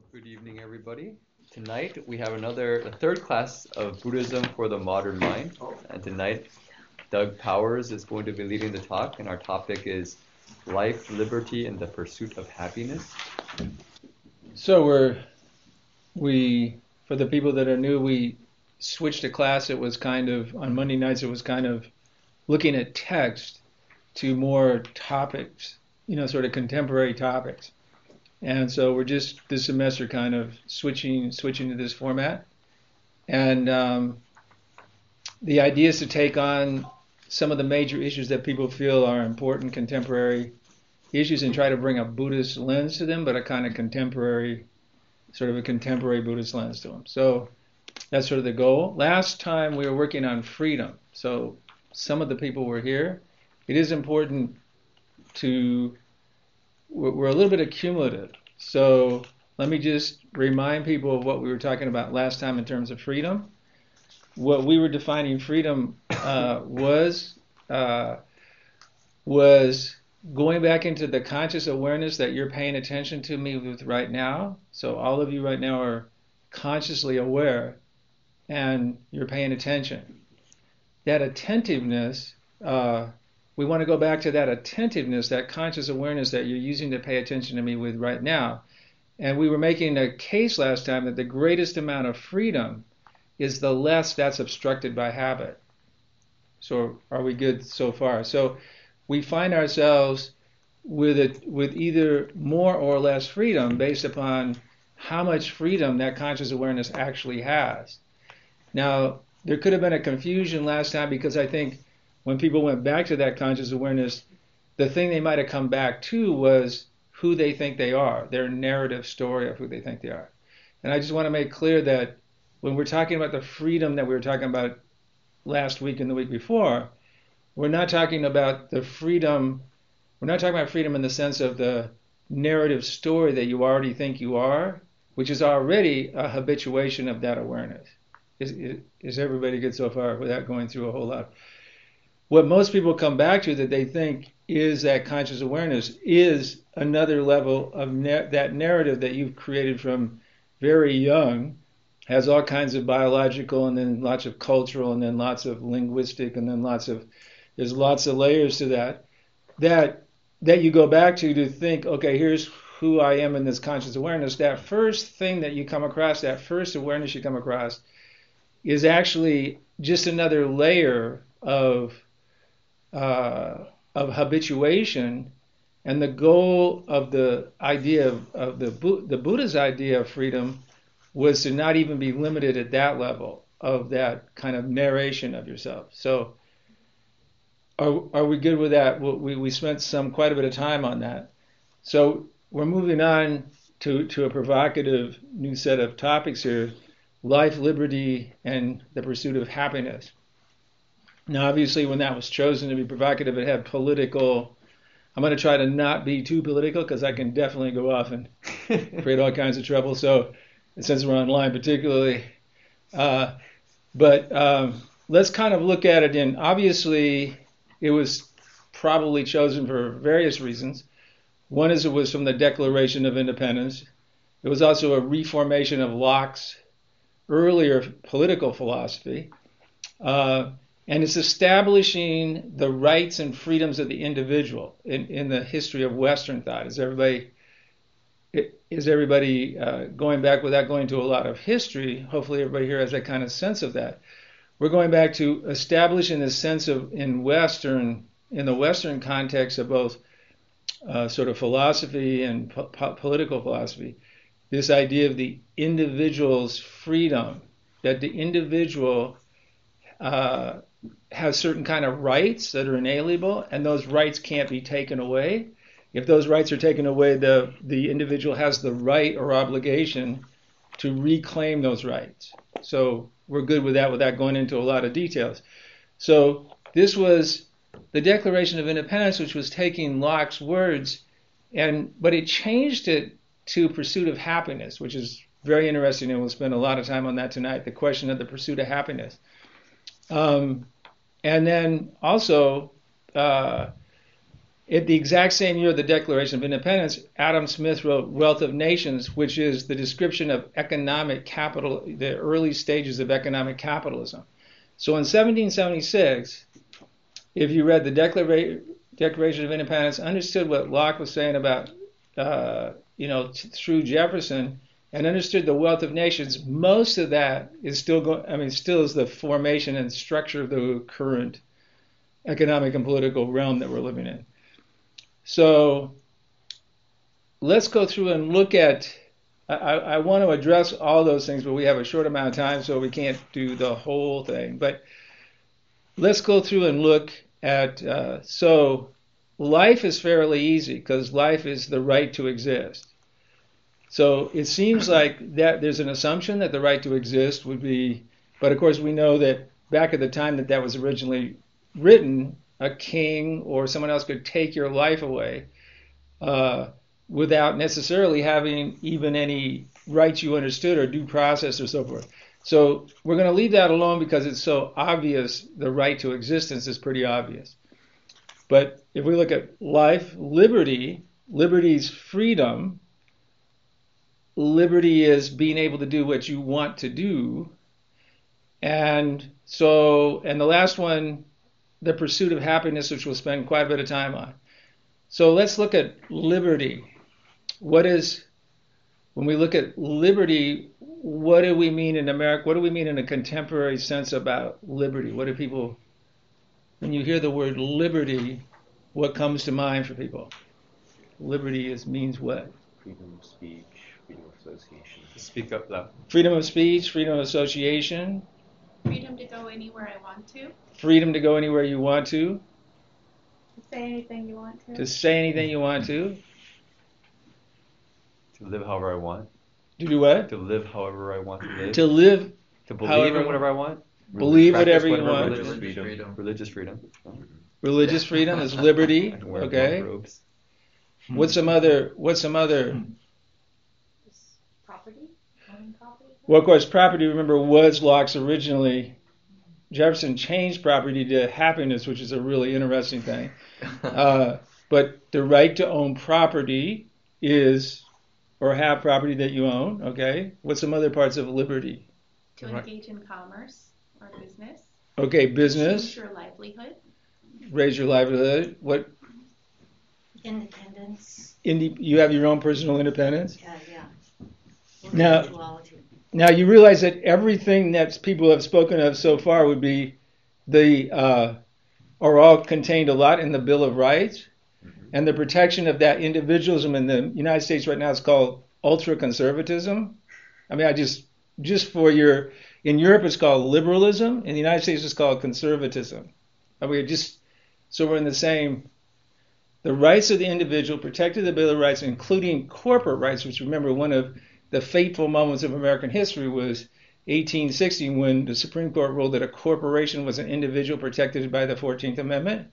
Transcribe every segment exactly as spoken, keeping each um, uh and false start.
Good evening, everybody. Tonight we have another, a third class of Buddhism for the modern mind. And tonight, Doug Powers is going to be leading the talk, and our topic is life, liberty, and the pursuit of happiness. So we're we for the people that are new, we switched a class. It was kind of on Monday nights. It was kind of looking at text to more topics, you know, sort of contemporary topics. And so we're just this semester kind of switching switching to this format. And um, the idea is to take on some of the major issues that people feel are important contemporary issues and try to bring a Buddhist lens to them, but a kind of contemporary, sort of a contemporary Buddhist lens to them. So that's sort of the goal. Last time we were working on freedom. So some of the people were here. It is important to we're a little bit accumulative. So let me just remind people of what we were talking about last time in terms of freedom. What we were defining freedom uh, was uh, was going back into the conscious awareness that you're paying attention to me with right now. So all of you right now are consciously aware and you're paying attention. That attentiveness, uh, we want to go back to that attentiveness, that conscious awareness that you're using to pay attention to me with right now. And we were making a case last time that the greatest amount of freedom is the less that's obstructed by habit. So are we good so far? So we find ourselves with it, with either more or less freedom based upon how much freedom that conscious awareness actually has. Now, there could have been a confusion last time because I think when people went back to that conscious awareness, the thing they might have come back to was who they think they are, their narrative story of who they think they are. And I just want to make clear that when we're talking about the freedom that we were talking about last week and the week before, we're not talking about the freedom, we're not talking about freedom in the sense of the narrative story that you already think you are, which is already a habituation of that awareness. Is, is everybody good so far without going through a whole lot? What most people come back to that they think is that conscious awareness is another level of na- that narrative that you've created from very young, has all kinds of biological and then lots of cultural and then lots of linguistic and then lots of, there's lots of layers to that, that that you go back to to think, okay, here's who I am in this conscious awareness. That first thing that you come across, that first awareness you come across is actually just another layer of Uh, of habituation, and the goal of the idea of, of the the Buddha's idea of freedom was to not even be limited at that level of that kind of narration of yourself. So, are are we good with that? We we spent some quite a bit of time on that. So we're moving on to to a provocative new set of topics here: life, liberty, and the pursuit of happiness. Now, obviously, when that was chosen to be provocative, it had political. I'm going to try to not be too political because I can definitely go off and create all kinds of trouble. So, since we're online, particularly, uh, but um, let's kind of look at it in. Obviously, it was probably chosen for various reasons. One is it was from the Declaration of Independence. It was also a reformation of Locke's earlier political philosophy. Uh, And it's establishing the rights and freedoms of the individual in, in the history of Western thought. Is everybody is everybody uh, going back without going to a lot of history? Hopefully everybody here has that kind of sense of that. We're going back to establishing this sense of in Western, in the Western context of both uh, sort of philosophy and po- po- political philosophy, this idea of the individual's freedom, that the individual uh, has certain kind of rights that are inalienable, and those rights can't be taken away. If those rights are taken away, the, the individual has the right or obligation to reclaim those rights. So we're good with that without going into a lot of details. So this was the Declaration of Independence, which was taking Locke's words, and but it changed it to pursuit of happiness, which is very interesting, and we'll spend a lot of time on that tonight, the question of the pursuit of happiness. Um, and then also, uh, at the exact same year of the Declaration of Independence, Adam Smith wrote Wealth of Nations, which is the description of economic capital, the early stages of economic capitalism. So in seventeen seventy-six, if you read the Declara- Declaration of Independence, understood what Locke was saying about, uh, you know, t- through Jefferson, and understood the wealth of nations, most of that is still going, I mean, still is the formation and structure of the current economic and political realm that we're living in. So let's go through and look at, I, I want to address all those things, but we have a short amount of time, so we can't do the whole thing. But let's go through and look at, uh, so life is fairly easy because life is the right to exist. So it seems like that there's an assumption that the right to exist would be, but of course we know that back at the time that that was originally written, a king or someone else could take your life away uh, without necessarily having even any rights you understood or due process or so forth. So we're going to leave that alone because it's so obvious. The right to existence is pretty obvious. But if we look at life, liberty, liberty's freedom. Liberty is being able to do what you want to do. And so, and the last one, the pursuit of happiness, which we'll spend quite a bit of time on. So let's look at liberty. What is, when we look at liberty, what do we mean in America? What do we mean in a contemporary sense about liberty? What do people, when you hear the word liberty, what comes to mind for people? Liberty is means what? Freedom of speech, freedom of association. Speak up loud. Freedom of speech, freedom of association. Freedom to go anywhere I want to. Freedom to go anywhere you want to. To say anything you want to. To say anything you want to. To live however I want. To do what? To live however I want to live. To live. To believe however, in whatever I want. Believe Practice whatever you want. Religious Religious freedom. freedom. Religious freedom. Religious freedom is liberty. I can wear Okay. robes. What's some other? What's some other? Property. Owning property. Well, of course, property. Remember, was Locke's originally. Jefferson changed property to happiness, which is a really interesting thing. Uh, but the right to own property is, or have property that you own. Okay. What's some other parts of liberty? To Right. engage in commerce or business. Okay, To business. ensure livelihood. Raise your livelihood. What? Independence. Indi- you have your own personal independence. Yeah, yeah. Now- Individuality. Now you realize that everything that people have spoken of so far would be the uh, are all contained a lot in the Bill of Rights, Mm-hmm. and the protection of that individualism in the United States right now is called ultra conservatism. I mean, I just just for your in Europe it's called liberalism, in the United States it's called conservatism. I mean, just so we're in the same. The rights of the individual protected in the Bill of Rights, including corporate rights, which remember one of the fateful moments of American history was eighteen sixty when the Supreme Court ruled that a corporation was an individual protected by the fourteenth Amendment.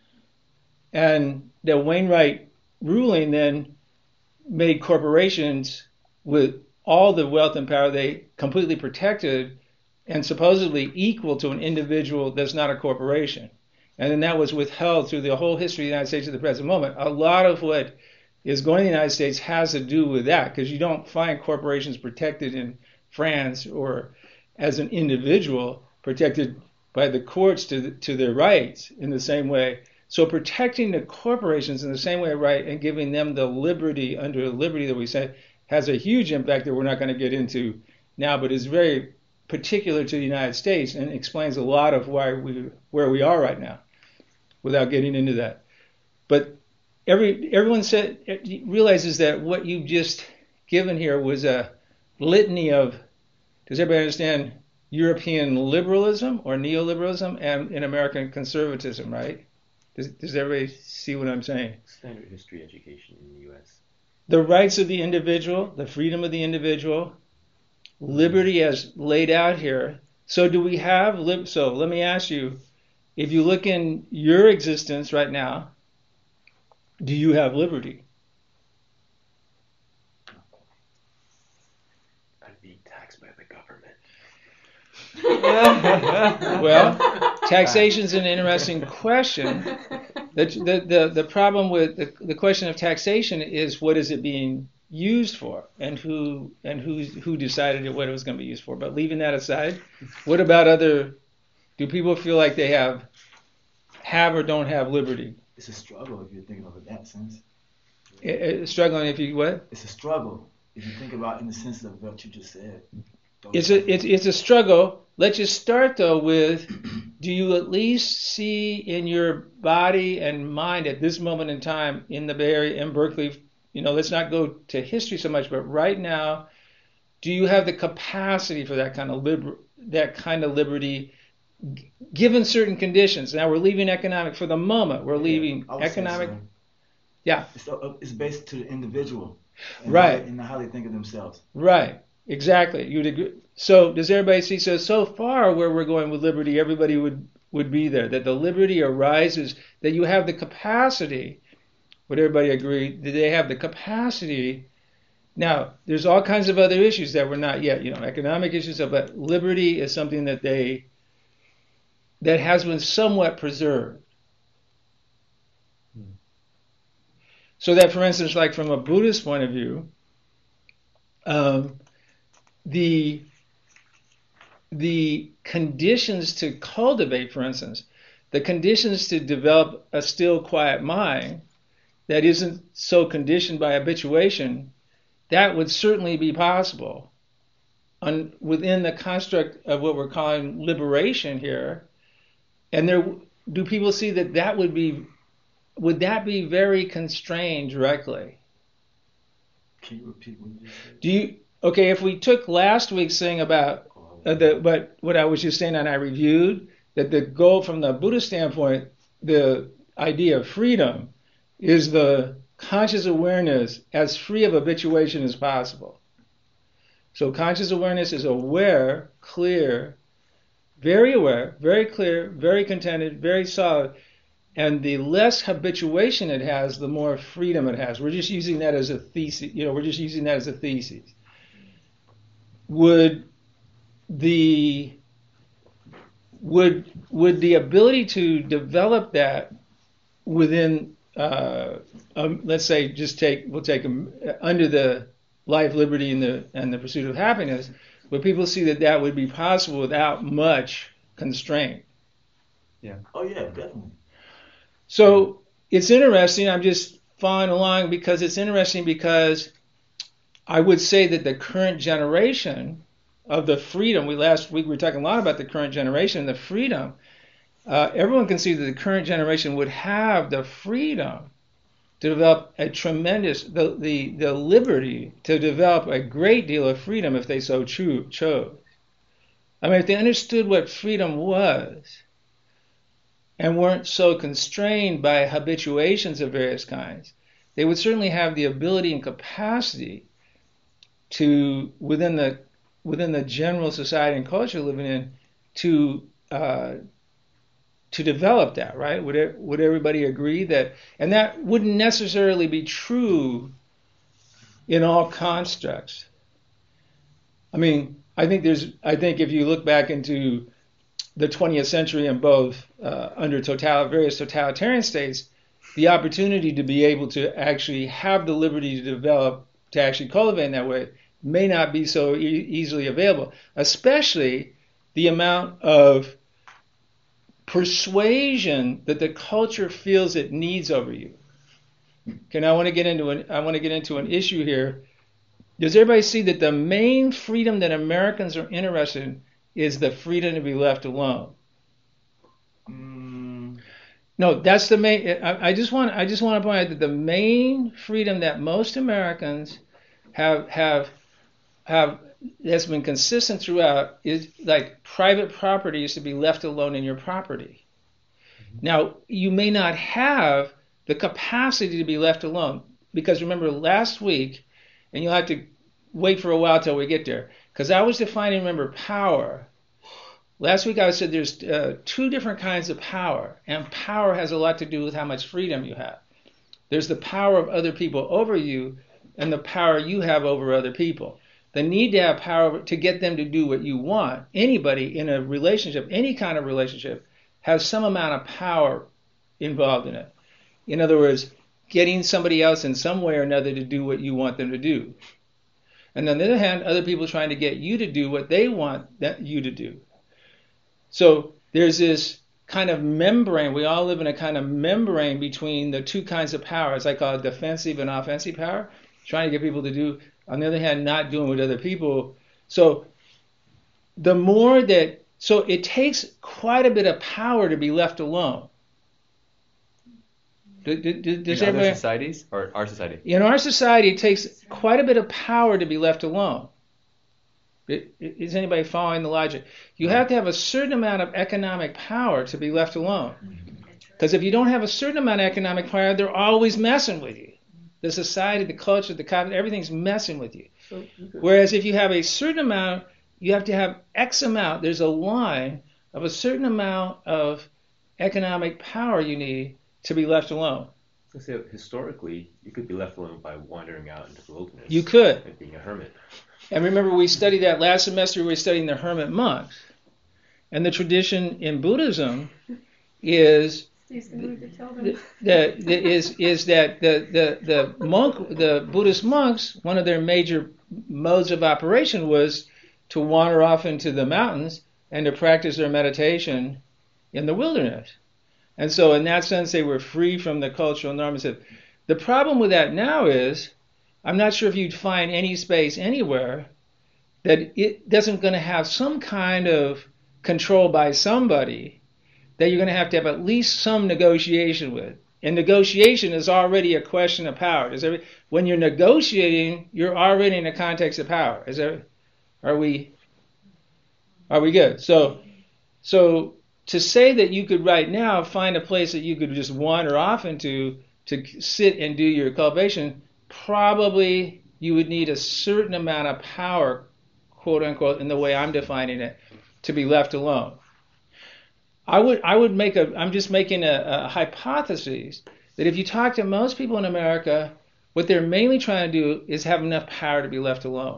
And the Wainwright ruling then made corporations with all the wealth and power they completely protected and supposedly equal to an individual that's not a corporation. And then that was withheld through the whole history of the United States to the present moment. A lot of what is going to the United States has to do with that, because you don't find corporations protected in France or as an individual protected by the courts to the, to their rights in the same way. So protecting the corporations in the same way, right, and giving them the liberty under the liberty that we say has a huge impact that we're not going to get into now, but is very particular to the United States and explains a lot of why we where we are right now, without getting into that. But Every everyone said realizes that what you've just given here was a litany of. Does everybody understand European liberalism or neoliberalism and in American conservatism? Right? Does, does everybody see what I'm saying? Standard history education in the U S. The rights of the individual, the freedom of the individual, liberty as laid out here. So do we have? Lib- so let me ask you: if you look in your existence right now. Do you have liberty? I'd be taxed by the government. Well, taxation is an interesting question. The, the, the, the problem with the, the question of taxation is what is it being used for, and who and who who decided what it was going to be used for. But leaving that aside, what about other? Do people feel like they have have or don't have liberty? It's a struggle if you're thinking of it in that sense. Uh, uh, struggling if you what? It's a struggle if you think about it in the sense of what you just said. Don't It's a it's it's a struggle. Let's just start though with: do you at least see in your body and mind at this moment in time in the Bay Area, in Berkeley? You know, let's not go to history so much, but right now, do you have the capacity for that kind of liber- that kind of liberty, g- given certain conditions? Now we're leaving economic for the moment. We're leaving I would say economic. so. Yeah, It's, uh, it's based to the individual, and Right. how, and how they think of themselves. right, exactly. You'd agree. So does everybody see? So so far, where we're going with liberty, everybody would would be there. That the liberty arises that you have the capacity. Would everybody agree? Do they have the capacity? Now, there's all kinds of other issues that we're not yet, you know, economic issues, but liberty is something that they, that has been somewhat preserved. Hmm. So that, for instance, like from a Buddhist point of view, um, the, the conditions to cultivate, for instance, the conditions to develop a still, quiet mind that isn't so conditioned by habituation, that would certainly be possible on, within the construct of what we're calling liberation here. And there, do people see that that would be, would that be very constrained directly? Can you repeat what you just said? Do you, okay, if we took last week's thing about, uh, the, but what I was just saying and I reviewed, that the goal from the Buddhist standpoint, the idea of freedom, is the conscious awareness as free of habituation as possible. So conscious awareness is aware, clear, very aware, very clear, very contented, very solid. And the less habituation it has, the more freedom it has. We're just using that as a thesis. You know, we're just using that as a thesis. Would the would would the ability to develop that within Uh, um, let's say, just take we'll take them under the life, liberty, and the and the pursuit of happiness. But people see that that would be possible without much constraint. Oh yeah, definitely. So it's interesting. I'm just following along because it's interesting because I would say that the current generation of the freedom. We last week we were talking a lot about the current generation and the freedom. Uh, everyone can see that the current generation would have the freedom to develop a tremendous, the, the, the liberty to develop a great deal of freedom if they so cho- chose. I mean, if they understood what freedom was and weren't so constrained by habituations of various kinds, they would certainly have the ability and capacity to, within the within the general society and culture living in, to uh, to develop that, right? Would it, would everybody agree that? And that wouldn't necessarily be true in all constructs. I mean, I think there's. I think if you look back into the twentieth century and both uh, under total, various totalitarian states, the opportunity to be able to actually have the liberty to develop, to actually cultivate in that way, may not be so e- easily available, especially the amount of persuasion that the culture feels it needs over you. Okay, now I want to get into an I want to get into an issue here. Does everybody see that the main freedom that Americans are interested in is the freedom to be left alone? Mm, No, that's the main. I, I just want I just want to point out that the main freedom that most Americans have have have that's been consistent throughout is like private property is to be left alone in your property. Mm-hmm. Now, you may not have the capacity to be left alone because remember last week, and you'll have to wait for a while till we get there, because I was defining, remember, power. Last week I said there's uh, two different kinds of power, and power has a lot to do with how much freedom you have. There's the power of other people over you and the power you have over other people. The need to have power to get them to do what you want. Anybody in a relationship, any kind of relationship, has some amount of power involved in it. In other words, getting somebody else in some way or another to do what you want them to do. And on the other hand, other people trying to get you to do what they want that you to do. So there's this kind of membrane. We all live in a kind of membrane between the two kinds of powers. I call it defensive and offensive power. Trying to get people to do, on the other hand, not doing what other people. So the more that, so it takes quite a bit of power to be left alone. Do, do, do, does in other everybody, societies or our society? in our society, it takes quite a bit of power to be left alone. It, it, is anybody following the logic? You have to have a certain amount of economic power to be left alone. Because if you don't have a certain amount of economic power, they're always messing with you. The society, the culture, the culture, everything's messing with you. Whereas if you have a certain amount, you have to have X amount. There's a line of a certain amount of economic power you need to be left alone. So say historically, you could be left alone by wandering out into the wilderness. You could. And being a hermit. And remember, we studied that last semester. We were studying the hermit monks. And the tradition in Buddhism is that, that is is that the, the, the monk the Buddhist monks, one of their major modes of operation was to wander off into the mountains and to practice their meditation in the wilderness. And so in that sense, they were free from the cultural norms. The problem with that now is, I'm not sure if you'd find any space anywhere that it doesn't going to have some kind of control by somebody that you're going to have to have at least some negotiation with. And negotiation is already a question of power. Is there, when you're negotiating, you're already in a context of power. Is there, are we are we good? So so to say that you could right now find a place that you could just wander off into to sit and do your cultivation, probably you would need a certain amount of power, quote unquote, in the way I'm defining it, to be left alone. I would I would make a I'm just making a, a hypothesis that if you talk to most people in America, what they're mainly trying to do is have enough power to be left alone.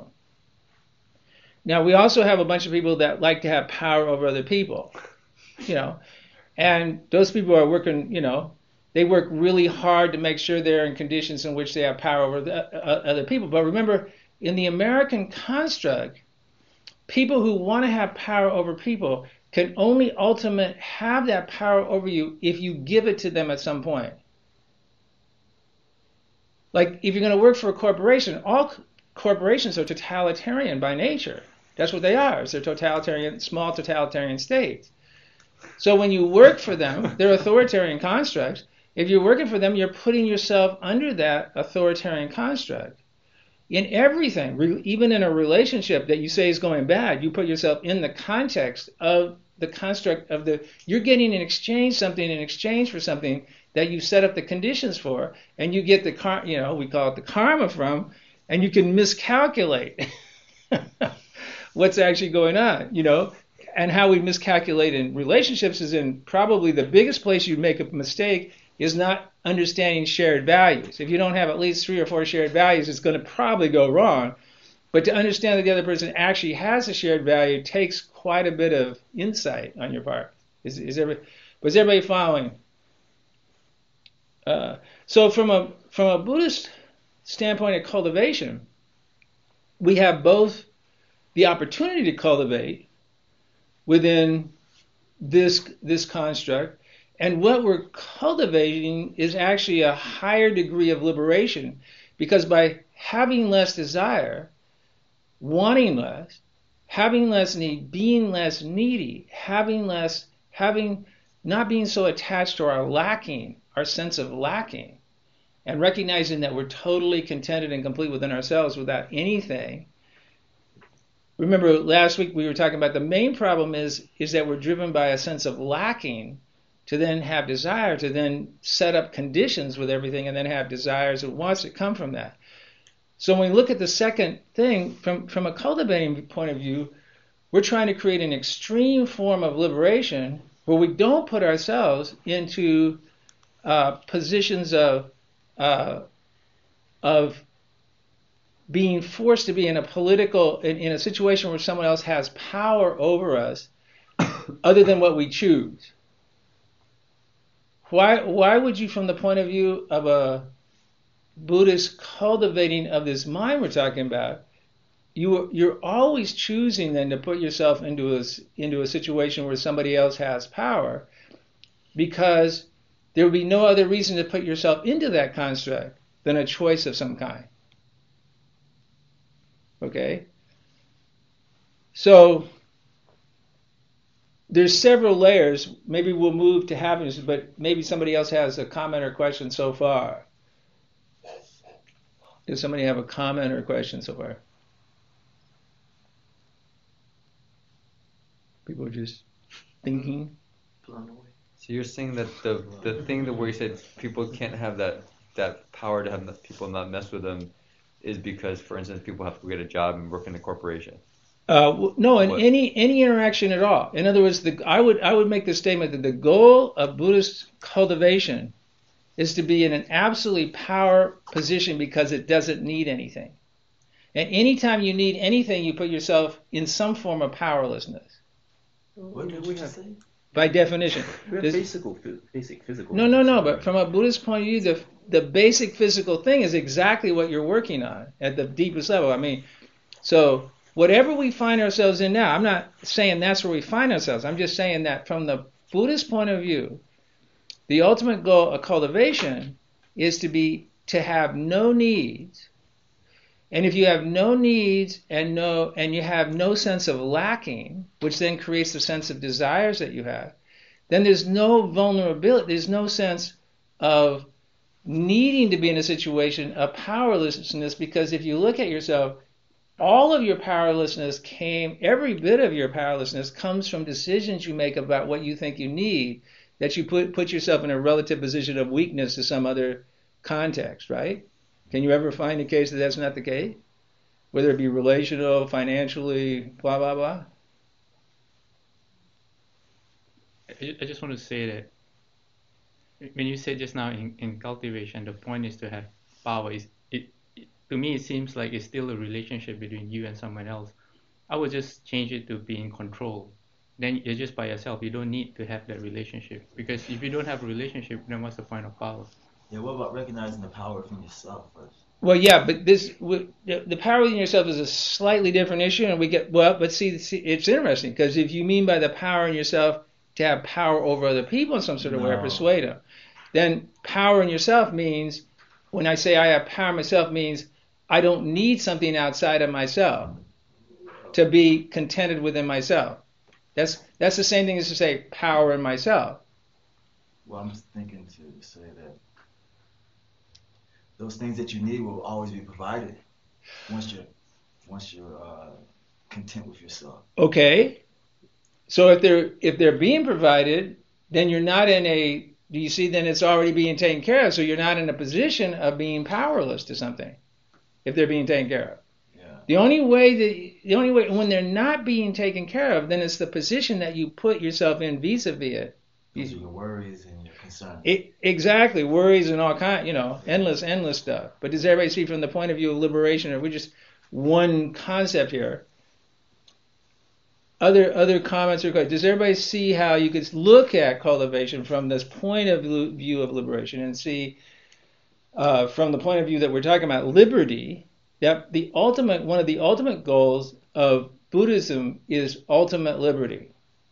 Now we also have a bunch of people that like to have power over other people, you know, and those people are working, you know, they work really hard to make sure they're in conditions in which they have power over the, uh, other people. But remember, in the American construct, people who want to have power over people can only ultimately have that power over you if you give it to them at some point. Like if you're going to work for a corporation, all corporations are totalitarian by nature. That's what they are. They're totalitarian, small totalitarian states. So when you work for them, they're authoritarian constructs. If you're working for them, you're putting yourself under that authoritarian construct. In everything, re- even in a relationship that you say is going bad, you put yourself in the context of the construct of the, you're getting in exchange something in exchange for something that you set up the conditions for, and you get the, car, you know, we call it the karma from, and you can miscalculate what's actually going on, you know. And how we miscalculate in relationships is in probably the biggest place you make a mistake is not understanding shared values. If you don't have at least three or four shared values, it's going to probably go wrong. But to understand that the other person actually has a shared value takes quite a bit of insight on your part. Is, is, everybody, is everybody following? Uh, so from a from a Buddhist standpoint of cultivation, we have both the opportunity to cultivate within this this construct, and what we're cultivating is actually a higher degree of liberation, because by having less desire, wanting less, having less need, being less needy, having less, having not being so attached to our lacking, our sense of lacking, and recognizing that we're totally contented and complete within ourselves without anything. Remember last week we were talking about the main problem is is that we're driven by a sense of lacking to then have desire, to then set up conditions with everything and then have desires and wants that come from that. So when we look at the second thing, from, from a cultivating point of view, we're trying to create an extreme form of liberation where we don't put ourselves into uh, positions of uh, of being forced to be in a political, in, in a situation where someone else has power over us other than what we choose. why why would you, from the point of view of a Buddhist cultivating of this mind we're talking about, you you're always choosing then to put yourself into a into a situation where somebody else has power, because there would be no other reason to put yourself into that construct than a choice of some kind. Okay? So there's several layers. Maybe we'll move to happiness, but maybe somebody else has a comment or question so far. Does somebody have a comment or question so far? People are just thinking. So you're saying that the the thing that where you said people can't have that that power to have people not mess with them is because, for instance, people have to get a job and work in a corporation. Uh, no, in What? any any interaction at all. In other words, the, I would I would make the statement that the goal of Buddhist cultivation is to be in an absolutely power position because it doesn't need anything. And anytime you need anything, you put yourself in some form of powerlessness. What did we you have? say? By definition. We have There's- basic, basic physical. No, no, no. But from a Buddhist point of view, the the basic physical thing is exactly what you're working on at the deepest level. I mean, so whatever we find ourselves in now, I'm not saying that's where we find ourselves. I'm just saying that from the Buddhist point of view, the ultimate goal of cultivation is to be to have no needs. And if you have no needs and no and you have no sense of lacking, which then creates the sense of desires that you have, then there's no vulnerability, there's no sense of needing to be in a situation of powerlessness, because if you look at yourself, all of your powerlessness came, every bit of your powerlessness comes from decisions you make about what you think you need, that you put put yourself in a relative position of weakness to some other context, right? Can you ever find a case that that's not the case? Whether it be relational, financially, blah, blah, blah? I I just want to say that when you said just now in, in cultivation, the point is to have power. Is it, it to me it seems like it's still a relationship between you and someone else. I would just change it to be in control. Then you're just by yourself. You don't need to have that relationship, because if you don't have a relationship, then what's the point of power? Yeah, what about recognizing the power from yourself first? Well, yeah, but this w- the the power within yourself is a slightly different issue, and we get well. But see, see it's interesting, because if you mean by the power in yourself to have power over other people in some sort of way, or No. persuade them, then power in yourself means, when I say I have power in myself, means I don't need something outside of myself to be contented within myself. That's that's the same thing as to say power in myself. Well, I'm just thinking to say that those things that you need will always be provided once you're once you're uh, content with yourself. Okay. So if they're if they're being provided, then you're not in a do you see then it's already being taken care of, so you're not in a position of being powerless to something if they're being taken care of. Yeah. The only way that the only way when they're not being taken care of, then it's the position that you put yourself in vis-a-vis it. Those are your worries and your concerns. It, exactly, worries and all kind, you know, endless, endless stuff. But does everybody see from the point of view of liberation, or we just one concept here? Other other comments or questions? Does everybody see how you could look at cultivation from this point of view of liberation, and see uh, from the point of view that we're talking about liberty, that the ultimate one of the ultimate goals of Buddhism is ultimate liberty.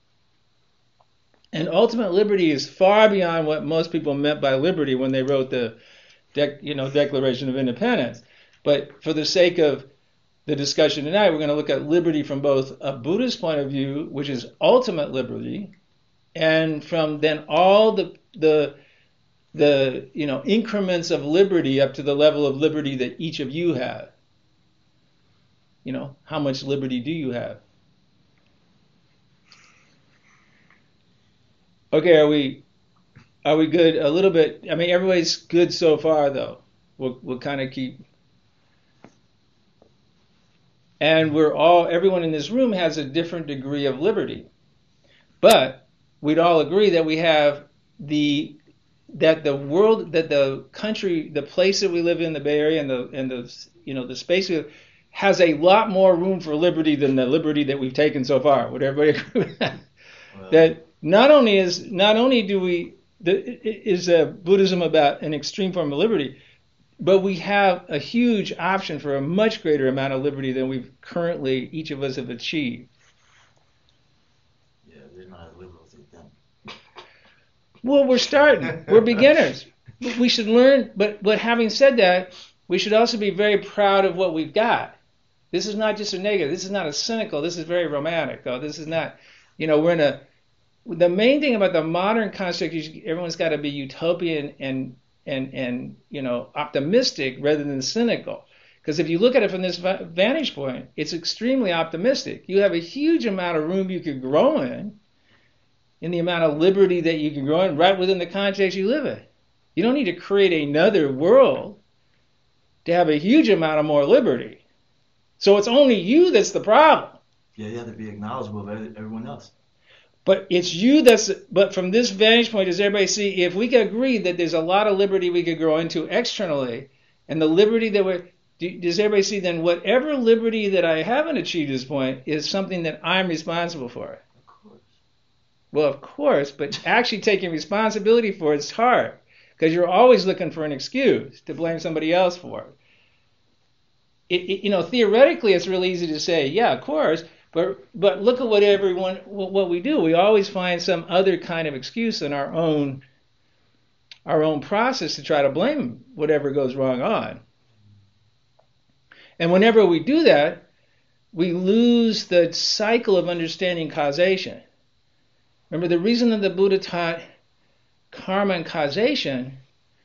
And ultimate liberty is far beyond what most people meant by liberty when they wrote the, dec, you know, Declaration of Independence. But for the sake of the discussion tonight, we're going to look at liberty from both a Buddhist point of view, which is ultimate liberty, and from then all the the the you know increments of liberty up to the level of liberty that each of you have. You know, how much liberty do you have? Okay, are we are we good? A little bit. I mean, everybody's good so far, though. We'll we'll kind of keep. And we're all everyone in this room has a different degree of liberty, but we'd all agree that we have the that the world, that the country, the place that we live in, the Bay Area, and the and the you know the space we live, has a lot more room for liberty than the liberty that we've taken so far. Would everybody agree with that? Well, That not only is not only do we the, is uh, Buddhism about an extreme form of liberty, but we have a huge option for a much greater amount of liberty than we've currently, each of us have achieved. Yeah, they're not as liberal as they think. Well, we're starting. We're beginners. We should learn, but, but having said that, we should also be very proud of what we've got. This is not just a negative. This is not a cynical. This is very romantic. Oh, this is not, you know, we're in a, the main thing about the modern construct is everyone's got to be utopian and, and, and, you know, optimistic rather than cynical. Because if you look at it from this vantage point, it's extremely optimistic. You have a huge amount of room you could grow in, in the amount of liberty that you can grow in right within the context you live in. You don't need to create another world to have a huge amount of more liberty. So it's only you that's the problem. Yeah, you have to be acknowledgeable of every- everyone else. But it's you that's, but from this vantage point, does everybody see, if we could agree that there's a lot of liberty we could grow into externally, and the liberty that we're, do- does everybody see then whatever liberty that I haven't achieved at this point is something that I'm responsible for? Of course. Well, of course, but actually taking responsibility for it's hard, because you're always looking for an excuse to blame somebody else for it. It, it. You know, theoretically, it's really easy to say, yeah, of course, but but look at what everyone, what, what we do. We always find some other kind of excuse in our own our own process to try to blame whatever goes wrong on. And whenever we do that, we lose the cycle of understanding causation. Remember, the reason that the Buddha taught karma and causation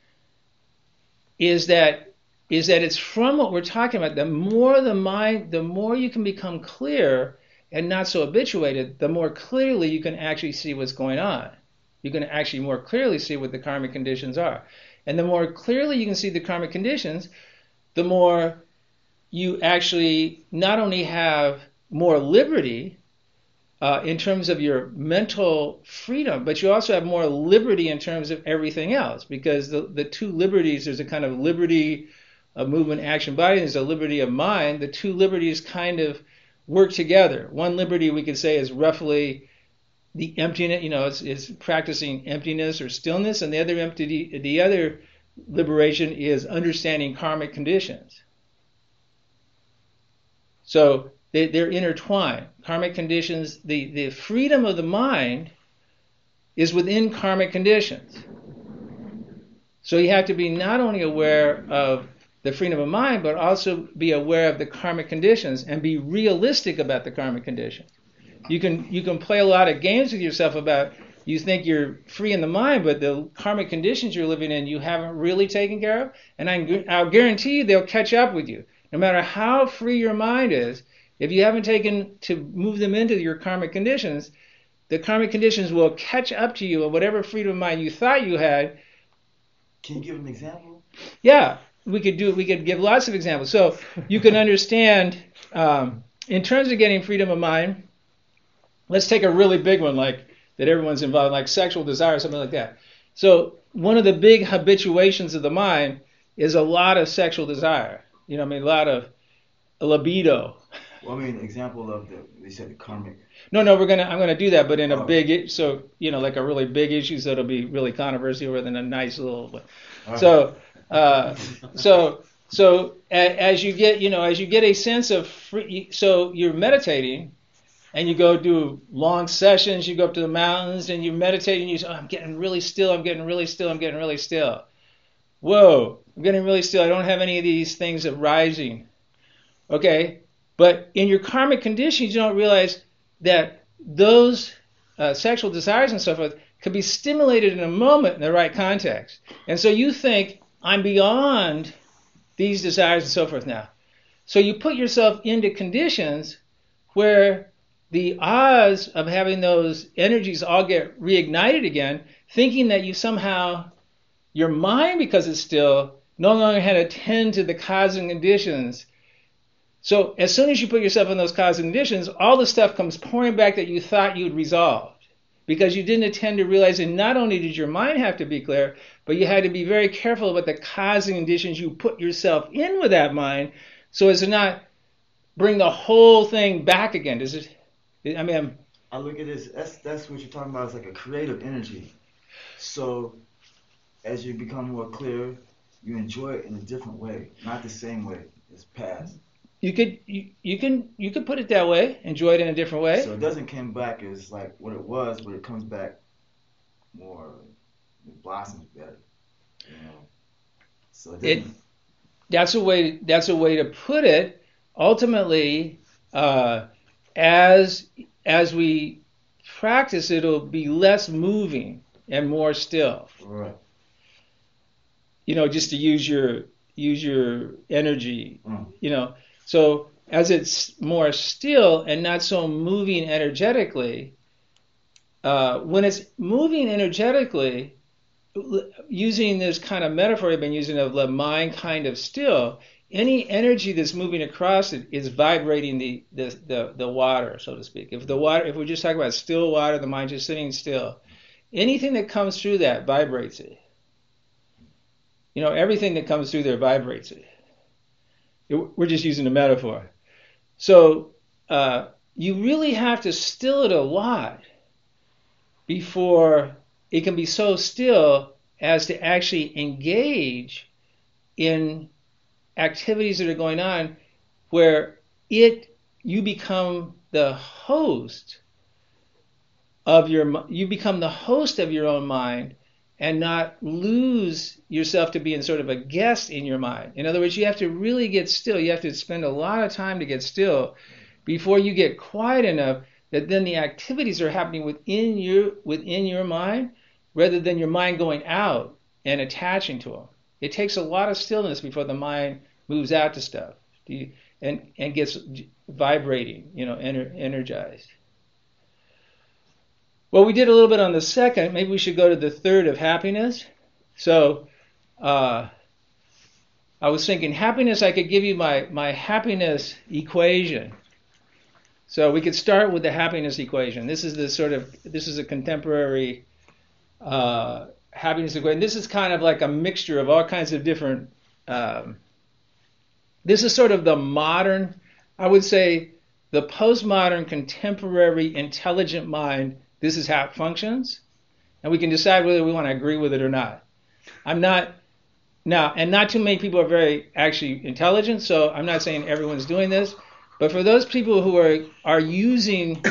is that is that it's from what we're talking about. The more the mind, the more you can become clear and not so habituated, the more clearly you can actually see what's going on. You can actually more clearly see what the karmic conditions are. And the more clearly you can see the karmic conditions, the more you actually not only have more liberty uh, in terms of your mental freedom, but you also have more liberty in terms of everything else. Because the, the two liberties, there's a kind of liberty of movement, action, body, and there's a liberty of mind. The two liberties kind of work together. One liberty we could say is roughly the emptiness, you know, it's, it's practicing emptiness or stillness, and the other empty, the other liberation is understanding karmic conditions. So they, they're intertwined. Karmic conditions, the, the freedom of the mind is within karmic conditions. So you have to be not only aware of the freedom of mind, but also be aware of the karmic conditions and be realistic about the karmic conditions. You can you can play a lot of games with yourself about you think you're free in the mind, but the karmic conditions you're living in you haven't really taken care of, and I, I'll guarantee you they'll catch up with you. No matter how free your mind is, if you haven't taken to move them into your karmic conditions, the karmic conditions will catch up to you, and whatever freedom of mind you thought you had. Can you give an example? Yeah. We could do. We could give lots of examples. So you can understand, um, in terms of getting freedom of mind, let's take a really big one, like that everyone's involved in, like sexual desire, something like that. So one of the big habituations of the mind is a lot of sexual desire. You know, I mean, a lot of libido. Well, I mean, example of the, they said the karmic. No, no, we're gonna. I'm gonna do that, but in a Oh. big, so you know, like a really big issue, so it'll be really controversial, rather than a nice little. All right. So. Uh, so, so a, as you get, you know, as you get a sense of free, so you're meditating, and you go do long sessions. You go up to the mountains, and you meditate, and you say, oh, "I'm getting really still. I'm getting really still. I'm getting really still." Whoa, I'm getting really still. I don't have any of these things arising. Okay, but in your karmic conditions, you don't realize that those uh, sexual desires and so forth could be stimulated in a moment in the right context, and so you think, I'm beyond these desires and so forth now. So you put yourself into conditions where the odds of having those energies all get reignited again, thinking that you somehow, your mind, because it's still, no longer had to tend to the causing conditions. So as soon as you put yourself in those causing conditions, all the stuff comes pouring back that you thought you'd resolved. Because you didn't attend to realizing not only did your mind have to be clear, but you had to be very careful about the causing conditions you put yourself in with that mind, so as to not bring the whole thing back again. Does it? I mean, I'm, I look at this. That's that's what you're talking about. It's like a creative energy. So as you become more clear, you enjoy it in a different way, not the same way as past. You could you, you can you could put it that way. Enjoy it in a different way. So it doesn't come back as like what it was, but it comes back more. It blossoms better. You know. So it, It that's a way that's a way to put it. Ultimately, uh, as as we practice, it'll be less moving and more still. right. You know, just to use your use your energy. Mm. You know, so as it's more still and not so moving energetically, uh, when it's moving energetically, l- using this kind of metaphor I've been using of the mind kind of still, any energy that's moving across it is vibrating the, the, the, the water, so to speak. If the water, if we're just talking about still water, the mind just sitting still, anything that comes through that vibrates it. You know, everything that comes through there vibrates it. It- We're just using a metaphor. So uh, you really have to still it a lot before it can be so still as to actually engage in activities that are going on where it you become the host of your you become the host of your own mind and not lose yourself to being sort of a guest in your mind. In other words, you have to really get still. You have to spend a lot of time to get still before you get quiet enough that then the activities are happening within you within your mind rather than your mind going out and attaching to them. It takes a lot of stillness before the mind moves out to stuff and and gets vibrating, you know, ener- energized. Well, we did a little bit on the second. Maybe we should go to the third of happiness. So uh, I was thinking happiness, I could give you my, my happiness equation. So we could start with the happiness equation. This is the sort of, this is a contemporary uh, happiness equation. This is kind of like a mixture of all kinds of different, um, this is sort of the modern, I would say the postmodern contemporary intelligent mind. This is how it functions, and we can decide whether we want to agree with it or not. I'm not now, and not too many people are very actually intelligent, so I'm not saying everyone's doing this, but for those people who are are using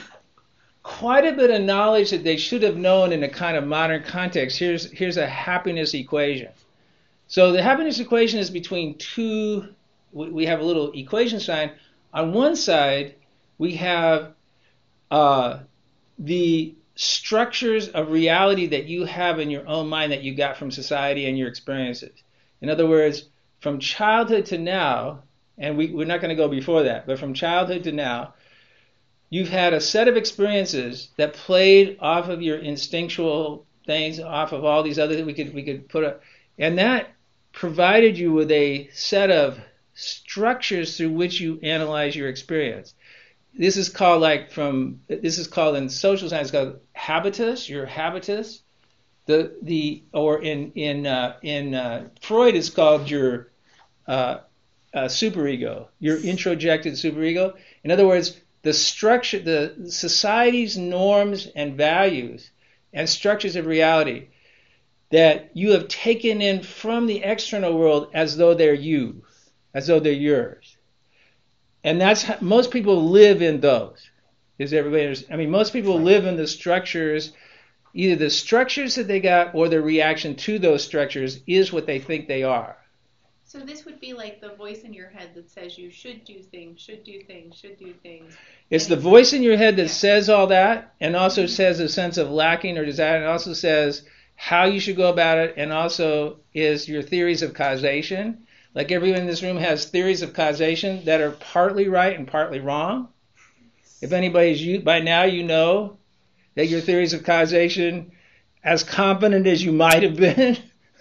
quite a bit of knowledge that they should have known in a kind of modern context, here's here's a happiness equation. So the happiness equation is between two. We have a little equation sign. On one side, we have uh, the structures of reality that you have in your own mind that you got from society and your experiences. In other words, from childhood to now, and we, we're not going to go before that, but from childhood to now, you've had a set of experiences that played off of your instinctual things, off of all these other we could we could put up, and that provided you with a set of structures through which you analyze your experience. This is called like from this is called in social science called habitus. Your habitus, the the or in in uh, in uh, Freud is called your uh, uh, superego, your introjected superego. In other words, the structure, the society's norms and values and structures of reality that you have taken in from the external world as though they're you, as though they're yours. And that's how, most people live in those. Is everybody? I mean, most people live in the structures. Either the structures that they got or the reaction to those structures is what they think they are. So this would be like the voice in your head that says you should do things, should do things, should do things. It's And the voice in your head that Yeah. says all that, and also says a sense of lacking or desire, and also says how you should go about it, and also is your theories of causation. Like everyone in this room has theories of causation that are partly right and partly wrong. If anybody's you by now, you know that your theories of causation, as confident as you might have been,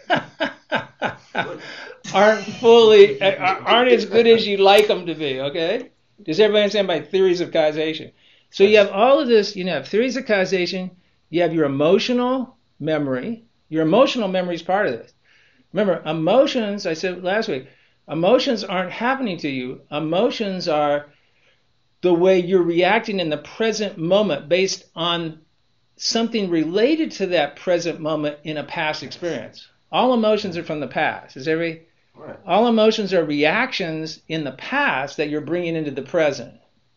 aren't fully aren't as good as you'd like them to be. Okay, does everybody understand by theories of causation? So you have all of this. You have theories of causation. You have your emotional memory. Your emotional memory is part of this. Remember, emotions, I said last week, emotions aren't happening to you. Emotions are the way you're reacting in the present moment based on something related to that present moment in a past experience. All emotions are from the past. Is every Right. all emotions are reactions in the past that you're bringing into the present.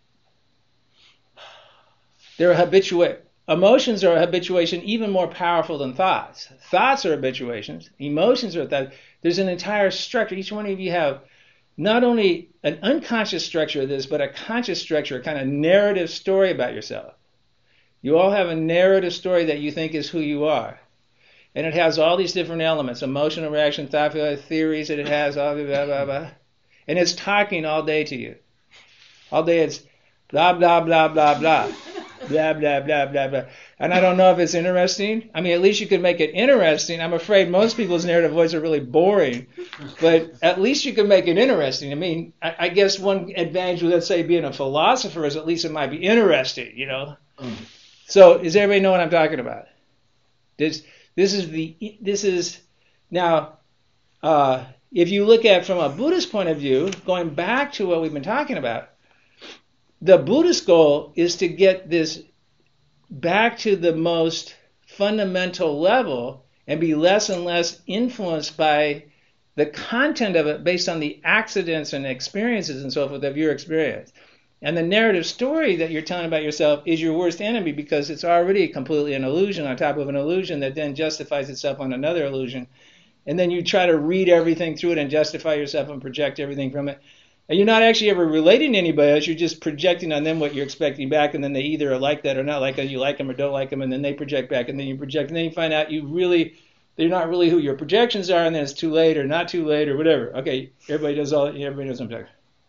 They're habituate. Emotions are a habituation even more powerful than thoughts. Thoughts are habituations. Emotions are thoughts. There's an entire structure. Each one of you have not only an unconscious structure of this, but a conscious structure, a kind of narrative story about yourself. You all have a narrative story that you think is who you are. And it has all these different elements, emotional reaction, thought, theories, and it has all blah, blah, blah, blah. And it's talking all day to you. All day it's blah, blah, blah, blah, blah. Blah, blah, blah, blah, blah. And I don't know if it's interesting. I mean, at least you could make it interesting. I'm afraid most people's narrative voices are really boring. But at least you can make it interesting. I mean, I, I guess one advantage with, let's say, being a philosopher is at least it might be interesting, you know. Mm. So does everybody know what I'm talking about? This, this is the, this is, now, uh, if you look at it from a Buddhist point of view, going back to what we've been talking about, the Buddhist goal is to get this back to the most fundamental level and be less and less influenced by the content of it based on the accidents and experiences and so forth of your experience. And the narrative story that you're telling about yourself is your worst enemy because it's already completely an illusion on top of an illusion that then justifies itself on another illusion. And then you try to read everything through it and justify yourself and project everything from it. And you're not actually ever relating to anybody else. You're just projecting on them what you're expecting back, and then they either are like that or not like that. You like them or don't like them, and then they project back, and then you project, and then you find out you really, they're not really who your projections are, and then it's too late or not too late or whatever. Okay, everybody does all. Everybody knows what I'm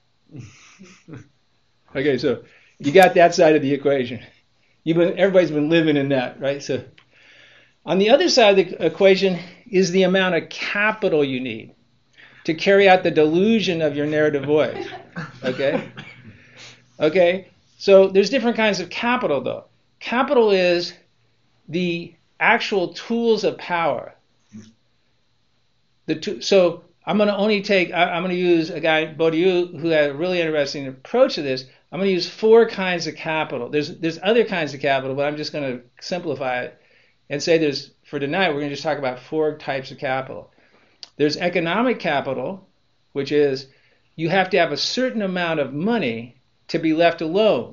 talking. Okay, so you got that side of the equation. You've been, everybody's been living in that, right? So on the other side of the equation is the amount of capital you need to carry out the delusion of your narrative voice. Okay? Okay? So there's different kinds of capital, though. Capital is the actual tools of power. The to, so I'm going to only take, I, I'm going to use a guy, Bodhiu, who had a really interesting approach to this. I'm going to use four kinds of capital. There's there's other kinds of capital, but I'm just going to simplify it and say there's, for tonight, we're going to just talk about four types of capital. There's economic capital, which is you have to have a certain amount of money to be left alone.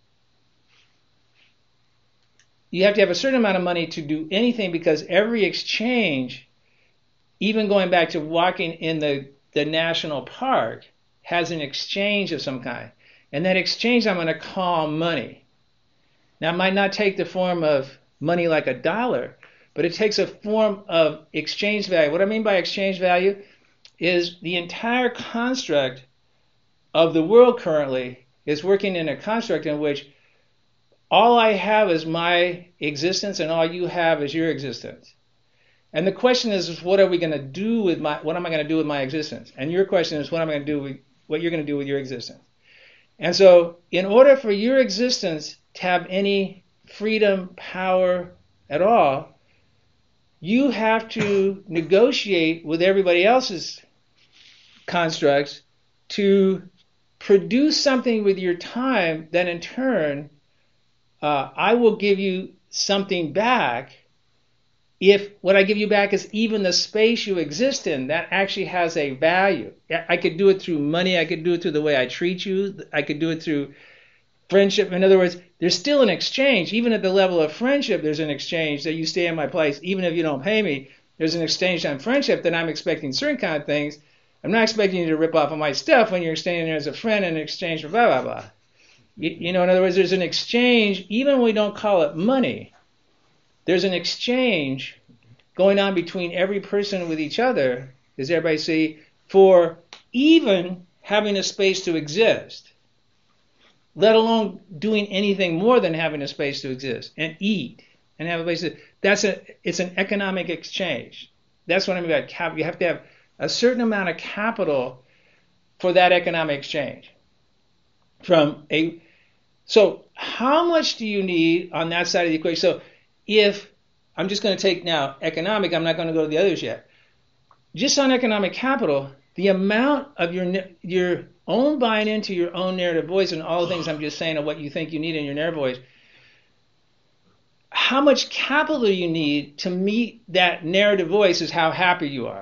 You have to have a certain amount of money to do anything because every exchange, even going back to walking in the, the national park, has an exchange of some kind. And that exchange I'm going to call money. Now, it might not take the form of money like a dollar, but it takes a form of exchange value. What I mean by exchange value is the entire construct of the world currently is working in a construct in which all I have is my existence and all you have is your existence. And the question is, what are we going to do with my, what am I going to do with my existence? And your question is, what am I going to do with, what you're going to do with your existence? And so in order for your existence to have any freedom, power at all, you have to negotiate with everybody else's constructs to produce something with your time that in turn, uh, I will give you something back if what I give you back is even the space you exist in, that actually has a value. I could do it through money. I could do it through the way I treat you. I could do it through friendship. In other words, there's still an exchange. Even at the level of friendship, there's an exchange that you stay in my place. Even if you don't pay me, there's an exchange on friendship that I'm expecting certain kind of things. I'm not expecting you to rip off of my stuff when you're standing there as a friend in exchange for blah, blah, blah. You, you know, in other words, there's an exchange, even when we don't call it money. There's an exchange going on between every person with each other, does everybody see, for even having a space to exist, let alone doing anything more than having a space to exist and eat and have a place to, that's a, it's an economic exchange. That's what I mean by capital. You have to have a certain amount of capital for that economic exchange. From a, so how much do you need on that side of the equation? So if, I'm just going to take now economic, I'm not going to go to the others yet. Just on economic capital, the amount of your your own buying into your own narrative voice and all the things I'm just saying of what you think you need in your narrative voice, how much capital you need to meet that narrative voice is how happy you are.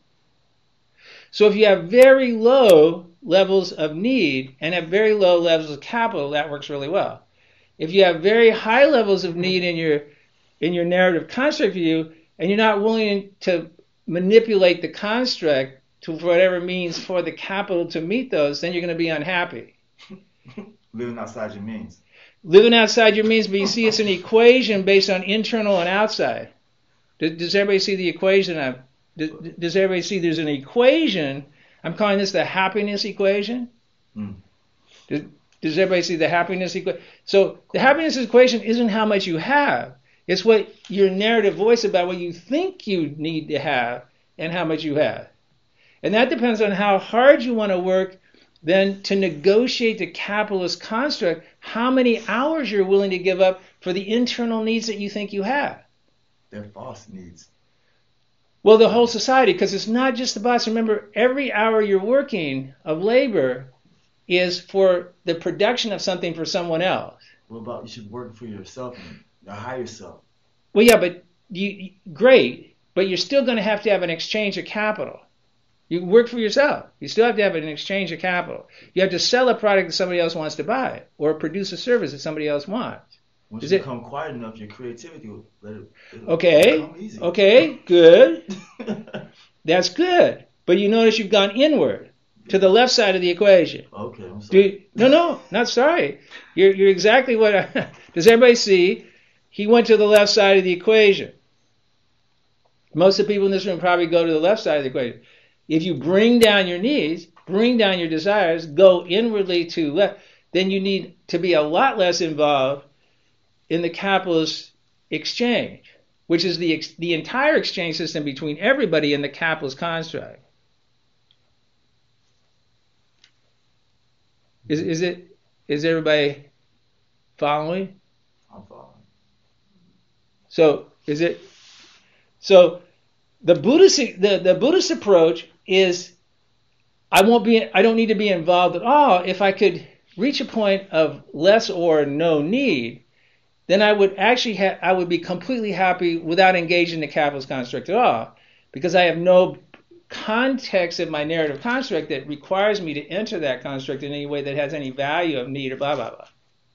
So if you have very low levels of need and have very low levels of capital, that works really well. If you have very high levels of need in your in your narrative construct view, and you're not willing to manipulate the construct to whatever means for the capital to meet those, then you're going to be unhappy. Living outside your means. Living outside your means, but you see it's an equation based on internal and outside. Does, does everybody see the equation? I've, does, does everybody see there's an equation? I'm calling this the happiness equation. Mm. Does, does everybody see the happiness equation? So the happiness equation isn't how much you have. It's what your narrative voice about what you think you need to have and how much you have. And that depends on how hard you want to work then to negotiate the capitalist construct, how many hours you're willing to give up for the internal needs that you think you have. They're false needs. Well, the whole society, because it's not just the boss. Remember, every hour you're working of labor is for the production of something for someone else. What about you should work for yourself and uh, hire yourself? Well, yeah, but you, great, but you're still going to have to have an exchange of capital. You work for yourself. You still have to have an exchange of capital. You have to sell a product that somebody else wants to buy or produce a service that somebody else wants. Once Is you it- become quiet enough, your creativity will let it, it'll Okay, become easy. okay, good. That's good. But you notice you've gone inward to the left side of the equation. Okay, I'm Do sorry. you, no, no, not sorry. You're, you're exactly what I, does everybody see? He went to the left side of the equation. Most of the people in this room probably go to the left side of the equation. If you bring down your needs, bring down your desires, go inwardly to left, then you need to be a lot less involved in the capitalist exchange, which is the ex- the entire exchange system between everybody in the capitalist construct. Is is it is everybody following? I'm following. So is it so the Buddhist the, the Buddhist approach is I won't be I don't need to be involved at all. If I could reach a point of less or no need, then I would actually ha- I would be completely happy without engaging the capitalist construct at all, because I have no context of my narrative construct that requires me to enter that construct in any way that has any value of need or blah blah blah.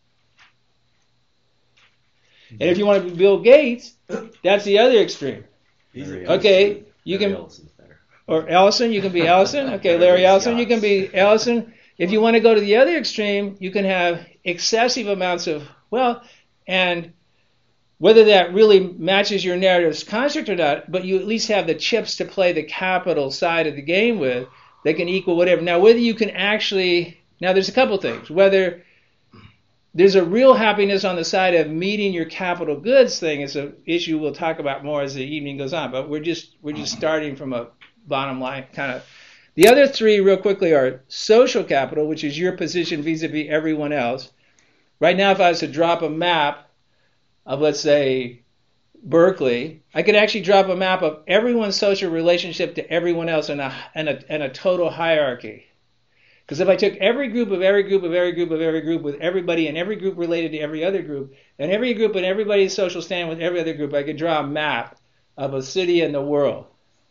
And if you want to be Bill Gates, that's the other extreme. Easy. Okay, you Larry can, Ellison's better. or Ellison, you can be Ellison. Okay, Larry Ellison, you can be Ellison. If you want to go to the other extreme, you can have excessive amounts of wealth, and whether that really matches your narrative's construct or not, but you at least have the chips to play the capital side of the game with that can equal whatever. Now, whether you can actually, now there's a couple things. Whether there's a real happiness on the side of meeting your capital goods thing is an issue we'll talk about more as the evening goes on, but we're just we're just starting from a bottom line kind of. The other three, real quickly, are social capital, which is your position vis-a-vis everyone else. Right now, if I was to drop a map of, let's say, Berkeley, I could actually drop a map of everyone's social relationship to everyone else in a, in a, in a total hierarchy. Because if I took every group of every group of every group of every group with everybody and every group related to every other group, and every group and everybody's social stand with every other group, I could draw a map of a city in the world.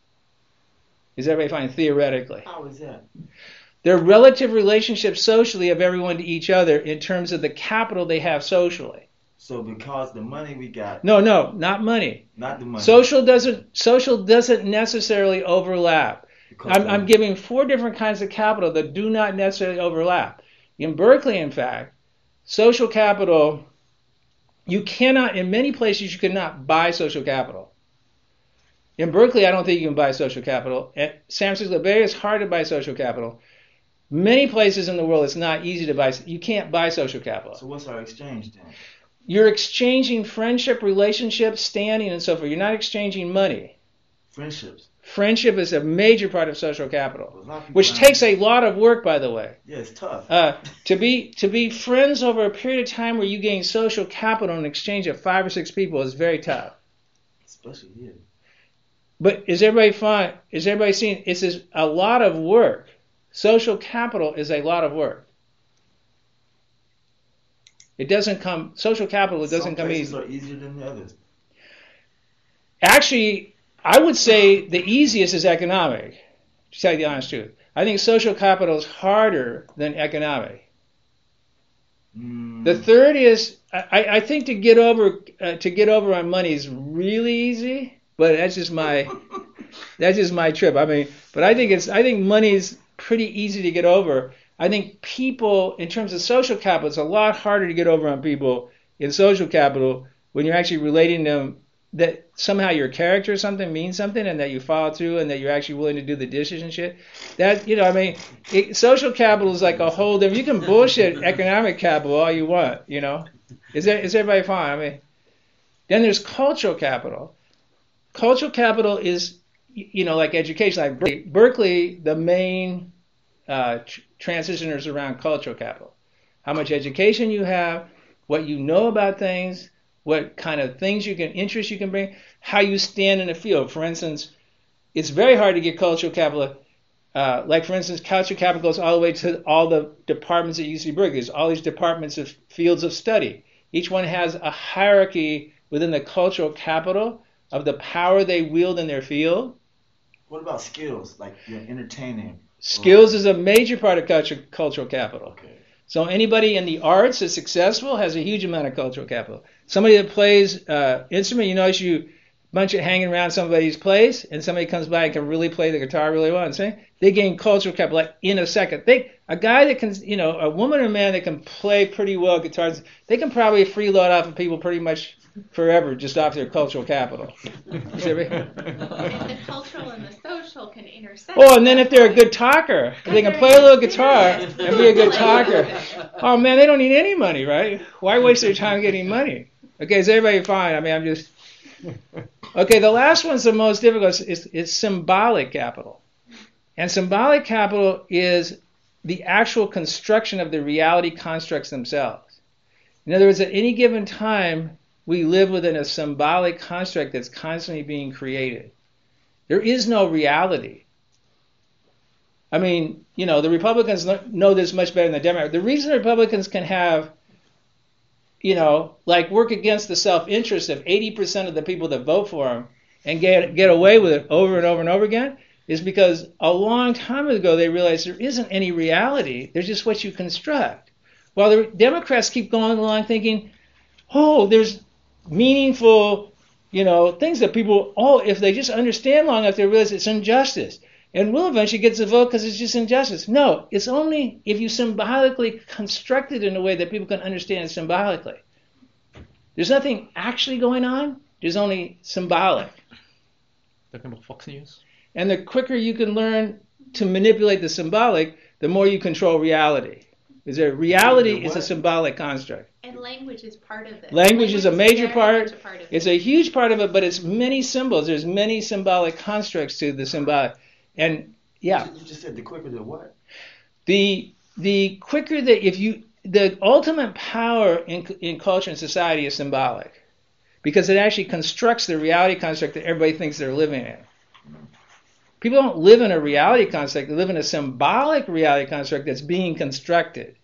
Is everybody fine theoretically? How is that? Their relative relationship socially of everyone to each other in terms of the capital they have socially. So because the money we got, No, no, not money. not the money. Social doesn't social doesn't necessarily overlap. because I'm, of- I'm giving four different kinds of capital that do not necessarily overlap. In Berkeley, in fact, social capital, you cannot, in many places, you cannot buy social capital. In Berkeley, I don't think you can buy social capital. At San Francisco Bay, it's hard to buy social capital. Many places in the world, it's not easy to buy. You can't buy social capital. So what's our exchange then? You're exchanging friendship, relationships, standing, and so forth. You're not exchanging money. Friendships. Friendship is a major part of social capital, A lot of people which aren't- takes a lot of work, by the way. Yeah, it's tough. Uh, to be to be friends over a period of time where you gain social capital in exchange of five or six people is very tough. Especially here. But is everybody fine? Is everybody seeing? It's is a lot of work. Social capital is a lot of work. It doesn't come, social capital, it doesn't Some come places easy. are easier than the others. Actually, I would say the easiest is economic, to tell you the honest truth. I think social capital is harder than economic. Mm. The third is, I, I think to get over uh, to get over on money is really easy, but that's just my that's just my trip. I mean, but I think it's I think money is pretty easy to get over. I think people, in terms of social capital, it's a lot harder to get over on people in social capital when you're actually relating them that somehow your character or something means something and that you follow through and that you're actually willing to do the dishes and shit. That, you know, I mean, it, social capital is like a whole different, you can bullshit economic capital all you want, you know. Is that, is everybody fine? I mean, then there's cultural capital. Cultural capital is, you know, like education. Like Berkeley, Berkeley the main uh, tr- transitioners around cultural capital. How much education you have, what you know about things, what kind of things you can, interests you can bring, how you stand in the field. For instance, it's very hard to get cultural capital. Uh, like, for instance, cultural capital goes all the way to all the departments at U C Berkeley. There's all these departments of fields of study. Each one has a hierarchy within the cultural capital of the power they wield in their field. What about skills, like you're entertaining? Skills is a major part of culture, cultural capital. Okay. So anybody in the arts that's successful has a huge amount of cultural capital. Somebody that plays uh, instrument, you notice you bunch of hanging around somebody's place, and somebody comes by and can really play the guitar really well and sing. They gain cultural capital like in a second. They a guy that can, you know, a woman or a man that can play pretty well guitars, they can probably freeload off of people pretty much forever just off their cultural capital. You see what I mean? And the cultural and the social can intersect. Oh, and then if they're a good talker, if they can play a little guitar and be a good talker, oh man, they don't need any money, right? Why waste their time getting money? Okay, is everybody fine? I mean, I'm just... Okay, the last one's the most difficult. It's, it's symbolic capital. And symbolic capital is the actual construction of the reality constructs themselves. In other words, at any given time, we live within a symbolic construct that's constantly being created. There is no reality. I mean, you know, the Republicans know this much better than the Democrats. The reason the Republicans can have, you know, like work against the self-interest of eighty percent of the people that vote for them and get get away with it over and over and over again is because a long time ago they realized there isn't any reality. There's just what you construct. While the Democrats keep going along thinking, oh, there's meaningful, you know, things that people, oh, if they just understand long enough, they realize it's injustice. And we'll eventually get the vote because it's just injustice. No, it's only if you symbolically construct it in a way that people can understand it symbolically. There's nothing actually going on. There's only symbolic. Talking about Fox News. And the quicker you can learn to manipulate the symbolic, the more you control reality. Is there reality is a symbolic construct. And language is part of it. Language is a major very part. much a part of it. It's a huge part of it, but it's many symbols. There's many symbolic constructs to the symbolic. And yeah, You just said the quicker the what? the the quicker that if you the ultimate power in in culture and society is symbolic, because it actually constructs the reality construct that everybody thinks they're living in. People don't live in a reality construct; they live in a symbolic reality construct that's being constructed.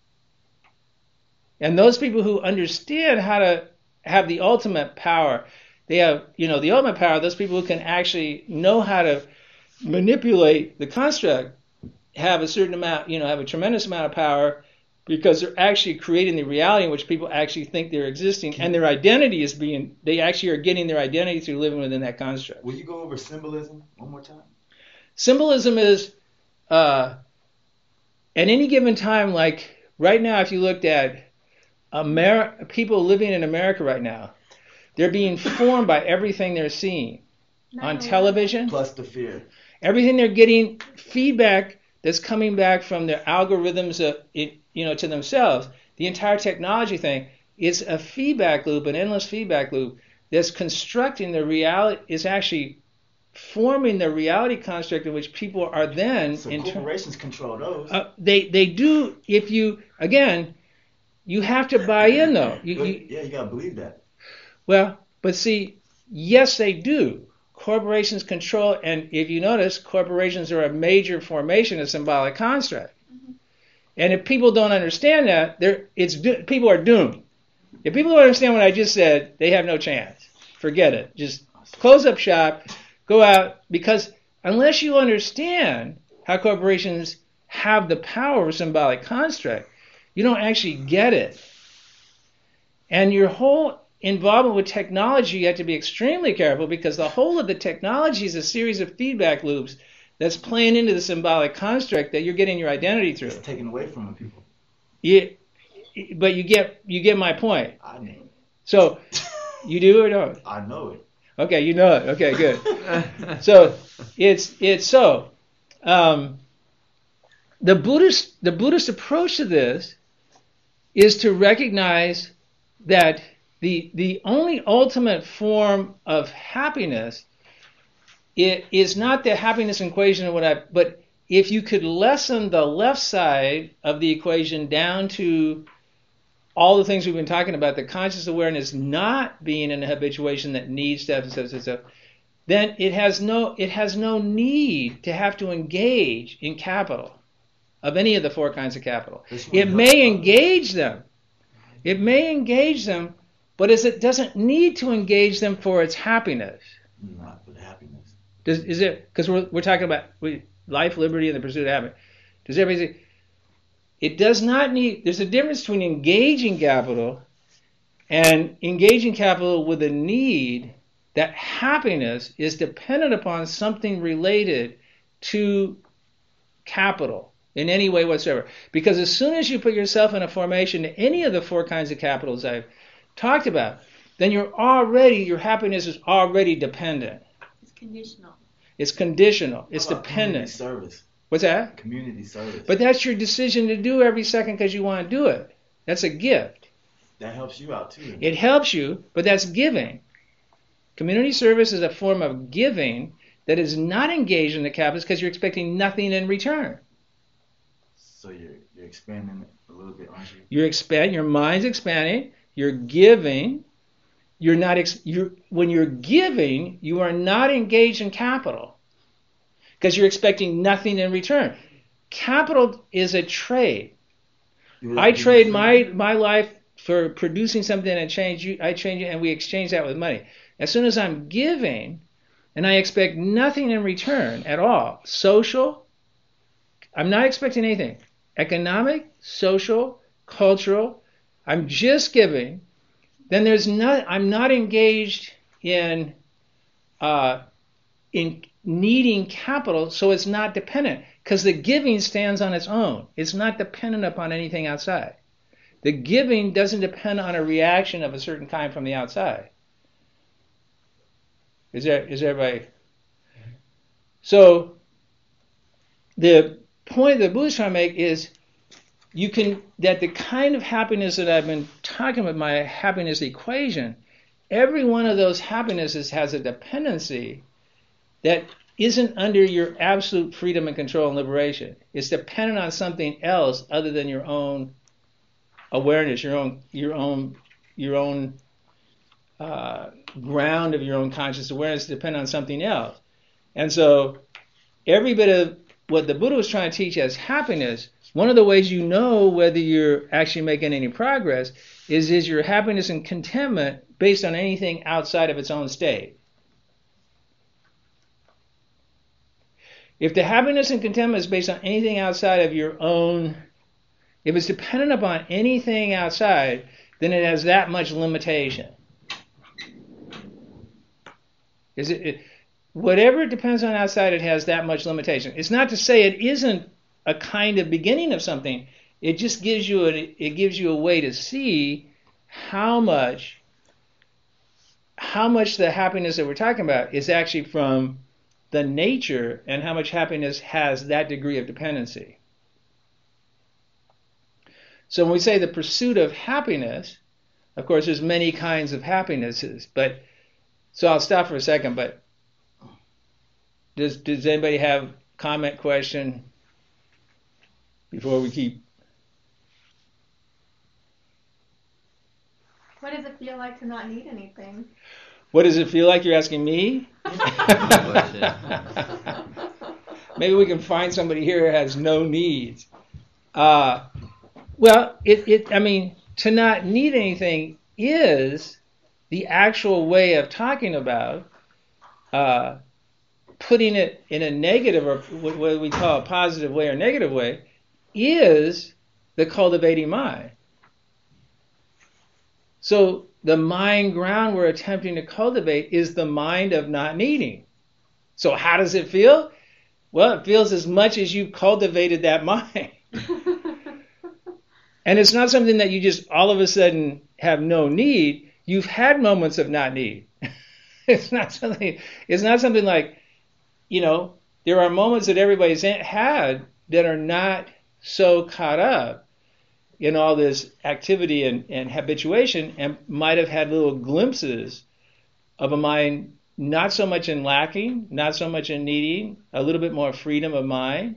And those people who understand how to have the ultimate power, they have, you know, the ultimate power. Those people who can actually know how to manipulate the construct have a certain amount, you know, have a tremendous amount of power because they're actually creating the reality in which people actually think they're existing, and their identity is being, they actually are getting their identity through living within that construct. Will you go over symbolism one more time? Symbolism is, uh, at any given time, like right now, if you looked at Ameri- people living in America right now, they're being formed by everything they're seeing on television. Plus the fear. Everything they're getting feedback that's coming back from their algorithms, of it, you know, to themselves. The entire technology thing is a feedback loop, an endless feedback loop that's constructing the reality. Is actually forming the reality construct in which people are then. So in corporations ter- control those. Uh, they they do. If you again, you have to buy in though. You, you, yeah, you gotta believe that. well, but see, yes, they do. Corporations control, and if you notice, corporations are a major formation of symbolic construct. Mm-hmm. And if people don't understand that, they're, it's people are doomed. If people don't understand what I just said, they have no chance. Forget it. Just close up shop, go out, because unless you understand how corporations have the power of symbolic construct, you don't actually get it. And your whole involvement with technology, you have to be extremely careful, because the whole of the technology is a series of feedback loops that's playing into the symbolic construct that you're getting your identity through. It's taken away from people. Yeah, but you get you get my point. I know it. So you do or don't? I know it. Okay, you know it. Okay, good. So it's it's so um, the Buddhist the Buddhist approach to this is to recognize that the the only ultimate form of happiness, it is not the happiness equation or what I, but if you could lessen the left side of the equation down to all the things we've been talking about, the conscious awareness not being in a habituation that needs stuff and stuff, stuff, stuff, then it has no it has no need to have to engage in capital of any of the four kinds of capital. It may engage them. It may engage them, but as it doesn't need to engage them for its happiness. Not for the happiness. Does, is it, because we're, we're talking about life, liberty, and the pursuit of happiness. Does everybody say, it does not need, there's a difference between engaging capital and engaging capital with a need that happiness is dependent upon something related to capital in any way whatsoever. Because as soon as you put yourself in a formation to any of the four kinds of capitals I've talked about, then you're already, your happiness is already dependent. It's conditional. It's conditional. It's How about dependent. Community service. What's that? Community service. But that's your decision to do every second because you want to do it. That's a gift. That helps you out too. It helps you, but that's giving. Community service is a form of giving that is not engaged in the capital because you're expecting nothing in return. So you're you're expanding it a little bit, aren't you? You're expand. Your mind's expanding. You're giving. You're not. Ex, you're when you're giving, you are not engaged in capital because you're expecting nothing in return. Capital is a trade. You're I like- trade my my life for producing something and change you. I change it, and we exchange that with money. As soon as I'm giving, and I expect nothing in return at all, social. I'm not expecting anything. Economic, social, cultural. I'm just giving. Then there's not. I'm not engaged in uh, in needing capital, so it's not dependent because the giving stands on its own. It's not dependent upon anything outside. The giving doesn't depend on a reaction of a certain kind from the outside. Is there? Is everybody? So the point that Buddha's trying to make is you can that the kind of happiness that I've been talking about, my happiness equation, every one of those happinesses has a dependency that isn't under your absolute freedom and control and liberation. It's dependent on something else other than your own awareness, your own your own your own uh, ground of your own conscious awareness depend on something else. And so every bit of what the Buddha was trying to teach as happiness, one of the ways you know whether you're actually making any progress is is your happiness and contentment based on anything outside of its own state. If the happiness and contentment is based on anything outside of your own, if it's dependent upon anything outside, then it has that much limitation. Is it, it whatever it depends on outside, it has that much limitation. It's not to say it isn't a kind of beginning of something. It just gives you a, it gives you a way to see how much how much the happiness that we're talking about is actually from the nature and how much happiness has that degree of dependency. So when we say the pursuit of happiness, of course there's many kinds of happinesses, but so I'll stop for a second, but does does anybody have comment, question before we keep? What does it feel like to not need anything? What does it feel like? You're asking me? Maybe we can find somebody here who has no needs. Uh, Well, it, it I mean, to not need anything is the actual way of talking about uh, putting it in a negative or what we call a positive way or negative way is the cultivating mind. So the mind ground we're attempting to cultivate is the mind of not needing. So how does it feel? Well, it feels as much as you've cultivated that mind. And it's not something that you just all of a sudden have no need. You've had moments of not need. It's not something, it's not something like, you know, there are moments that everybody's had that are not so caught up in all this activity and, and habituation and might have had little glimpses of a mind not so much in lacking, not so much in needing, a little bit more freedom of mind.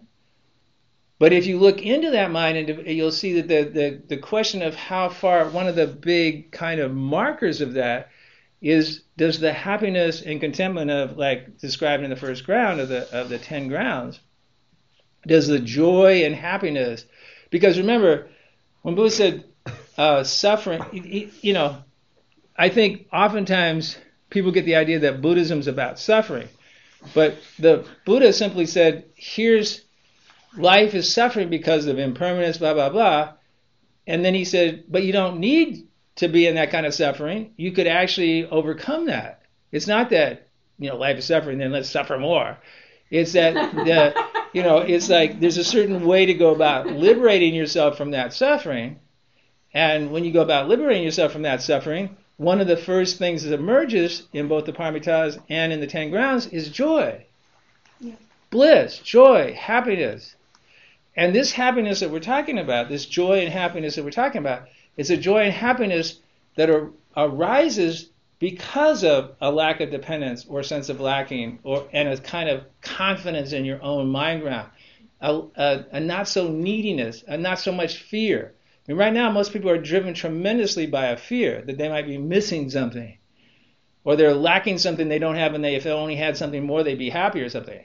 But if you look into that mind, and you'll see that the, the, the question of how far, one of the big kind of markers of that is, does the happiness and contentment of, like described in the first ground of the of the ten grounds, does the joy and happiness, because remember, when Buddha said uh, suffering, you know, I think oftentimes people get the idea that Buddhism's about suffering. But the Buddha simply said, here's, life is suffering because of impermanence, blah, blah, blah. And then he said, but you don't need to be in that kind of suffering. You could actually overcome that. It's not that, you know, life is suffering, then let's suffer more. It's that, the, you know, it's like there's a certain way to go about liberating yourself from that suffering. And when you go about liberating yourself from that suffering, one of the first things that emerges in both the Paramitas and in the Ten Grounds is joy. Yeah. Bliss, joy, happiness. And this happiness that we're talking about, this joy and happiness that we're talking about, is a joy and happiness that ar- arises because of a lack of dependence or sense of lacking, or and a kind of confidence in your own mind ground, a, a, a not so neediness, a not so much fear. I mean, right now, most people are driven tremendously by a fear that they might be missing something, or they're lacking something they don't have, and they, if they only had something more, they'd be happy or something.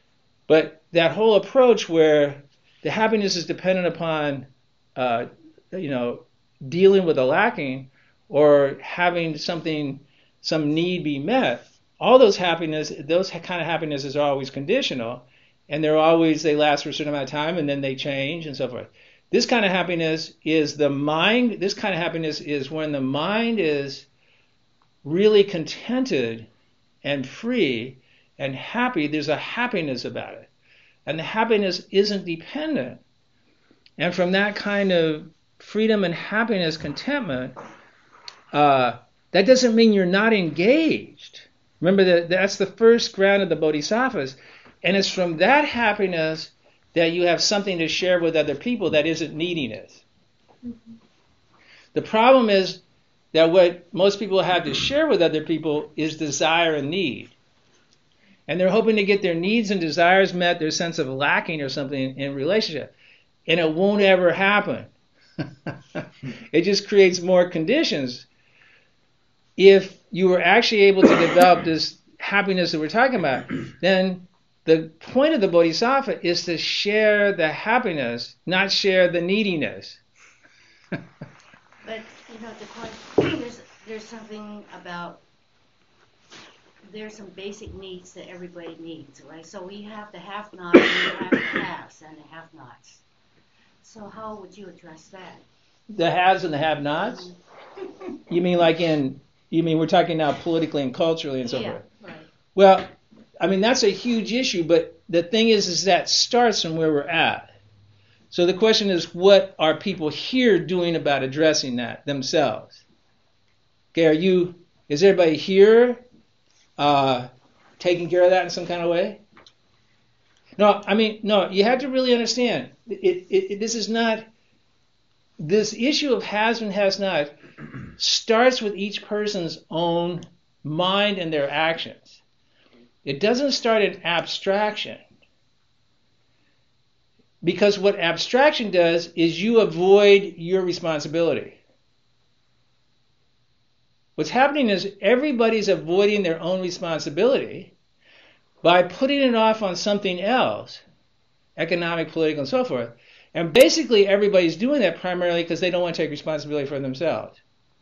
But that whole approach where the happiness is dependent upon, uh, you know, dealing with a lacking or having something, some need be met, all those happiness, those kind of happinesses are always conditional, and they're always, they last for a certain amount of time, and then they change and so forth. This kind of happiness is the mind, this kind of happiness is when the mind is really contented and free and happy. There's a happiness about it. And the happiness isn't dependent. And from that kind of freedom and happiness, contentment, uh, that doesn't mean you're not engaged. Remember that that's the first ground of the Bodhisattvas. And it's from that happiness that you have something to share with other people that isn't neediness. Mm-hmm. The problem is that what most people have to share with other people is desire and need. And they're hoping to get their needs and desires met, their sense of lacking or something in relationship. And it won't ever happen. It just creates more conditions. If you were actually able to develop this happiness that we're talking about, then the point of the Bodhisattva is to share the happiness, not share the neediness. But, you know, the question, there's, there's something about, there's some basic needs that everybody needs, right? So we have the have-nots and we have the haves and the have-nots. So how would you address that? The haves and the have-nots? You mean like in, you mean we're talking now politically and culturally and so yeah, forth? Right. Well, I mean, that's a huge issue, but the thing is, is that starts from where we're at. So the question is, what are people here doing about addressing that themselves? Okay, are you, is everybody here uh, taking care of that in some kind of way? No, I mean, no, you have to really understand, it, it, it, this is not, this issue of has and has not starts with each person's own mind and their actions. It doesn't start in abstraction. Because what abstraction does is you avoid your responsibility. What's happening is everybody's avoiding their own responsibility by putting it off on something else, economic, political, and so forth. And basically everybody's doing that primarily because they don't want to take responsibility for themselves.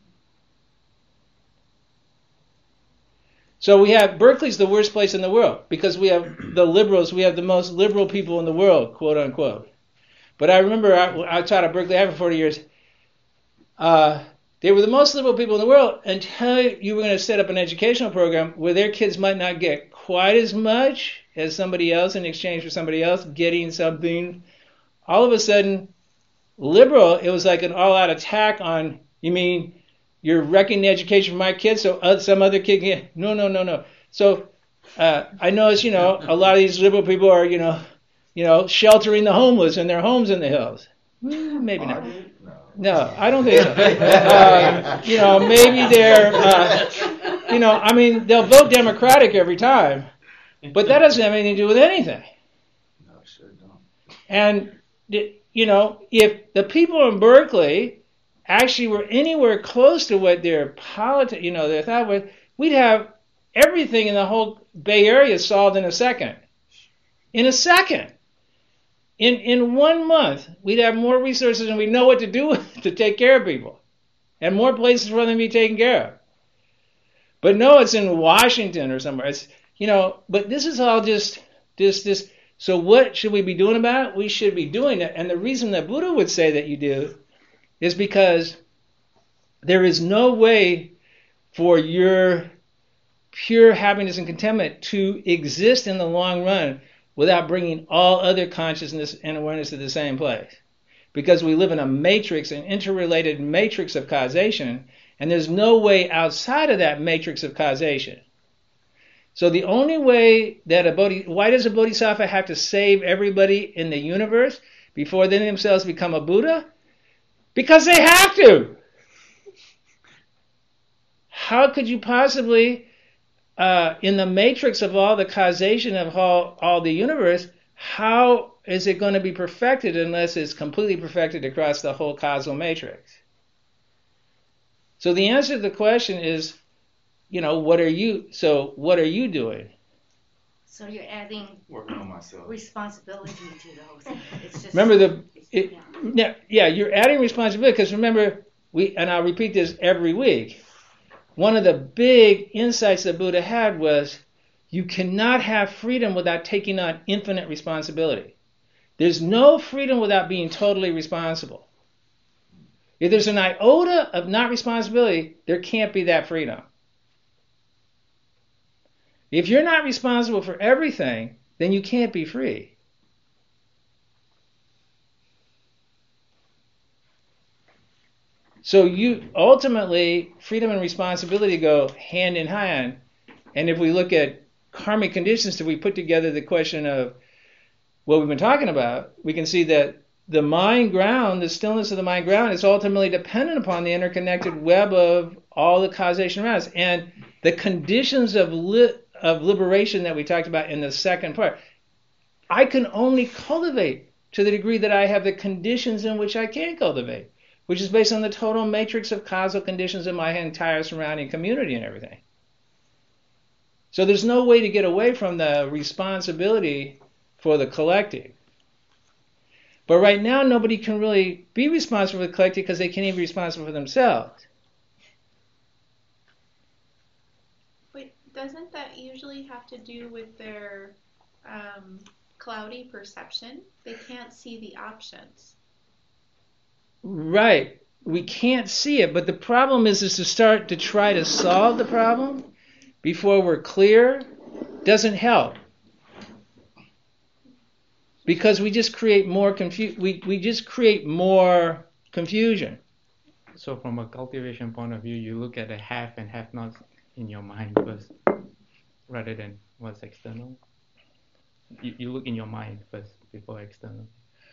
So we have, Berkeley's the worst place in the world because we have the liberals, we have the most liberal people in the world, quote unquote. But I remember I, I taught at Berkeley I for forty years. Uh, they were the most liberal people in the world until you were going to set up an educational program where their kids might not get quite as much as somebody else in exchange for somebody else getting something. All of a sudden, liberal, it was like an all-out attack on, you mean you're wrecking the education for my kids so uh, some other kid can... No, no, no, no. So uh, I notice, you know, a lot of these liberal people are, you know, you know, sheltering the homeless in their homes in the hills. Well, maybe not. No, I don't think so. Uh, you know, maybe they're, uh, you know, I mean, they'll vote Democratic every time, but that doesn't have anything to do with anything. No, sure don't. And, you know, if the people in Berkeley actually were anywhere close to what their politi- you know, their thought was, we'd have everything in the whole Bay Area solved in a second. In a second. In in one month, we'd have more resources and we'd know what to do with, to take care of people. And more places for them to be taken care of. But no, it's in Washington or somewhere. It's, you know, but this is all just, this, this. So what should we be doing about it? We should be doing it. And the reason that Buddha would say that you do is because there is no way for your pure happiness and contentment to exist in the long run without bringing all other consciousness and awareness to the same place. Because we live in a matrix, an interrelated matrix of causation, and there's no way outside of that matrix of causation. So the only way that a bodhi, why does a bodhisattva have to save everybody in the universe before they themselves become a Buddha? Because they have to. How could you possibly, uh, in the matrix of all the causation of all, all the universe, how is it going to be perfected unless it's completely perfected across the whole causal matrix? So the answer to the question is, you know, what are you, so what are you doing? So you're adding Working on myself. responsibility to the whole thing. It's just, Remember the, it's- it, yeah. yeah, yeah, you're adding responsibility because remember, we, and I'll repeat this every week, one of the big insights that Buddha had was you cannot have freedom without taking on infinite responsibility. There's no freedom without being totally responsible. If there's an iota of not responsibility, there can't be that freedom. If you're not responsible for everything, then you can't be free. So you ultimately, freedom and responsibility go hand in hand. And if we look at karmic conditions, if we put together the question of what we've been talking about, we can see that the mind ground, the stillness of the mind ground, is ultimately dependent upon the interconnected web of all the causation around us. And the conditions of li- of liberation that we talked about in the second part, I can only cultivate to the degree that I have the conditions in which I can cultivate, which is based on the total matrix of causal conditions in my entire surrounding community and everything. So there's no way to get away from the responsibility for the collective. But right now, nobody can really be responsible for the collective because they can't even be responsible for themselves. Wait, doesn't that usually have to do with their um, cloudy perception? They can't see the options. Right. We can't see it, but the problem is, is to start to try to solve the problem before we're clear doesn't help. Because we just create more confu- we, we just create more confusion. So from a cultivation point of view, you look at the have and have nots in your mind first, rather than what's external. You, you look in your mind first before external.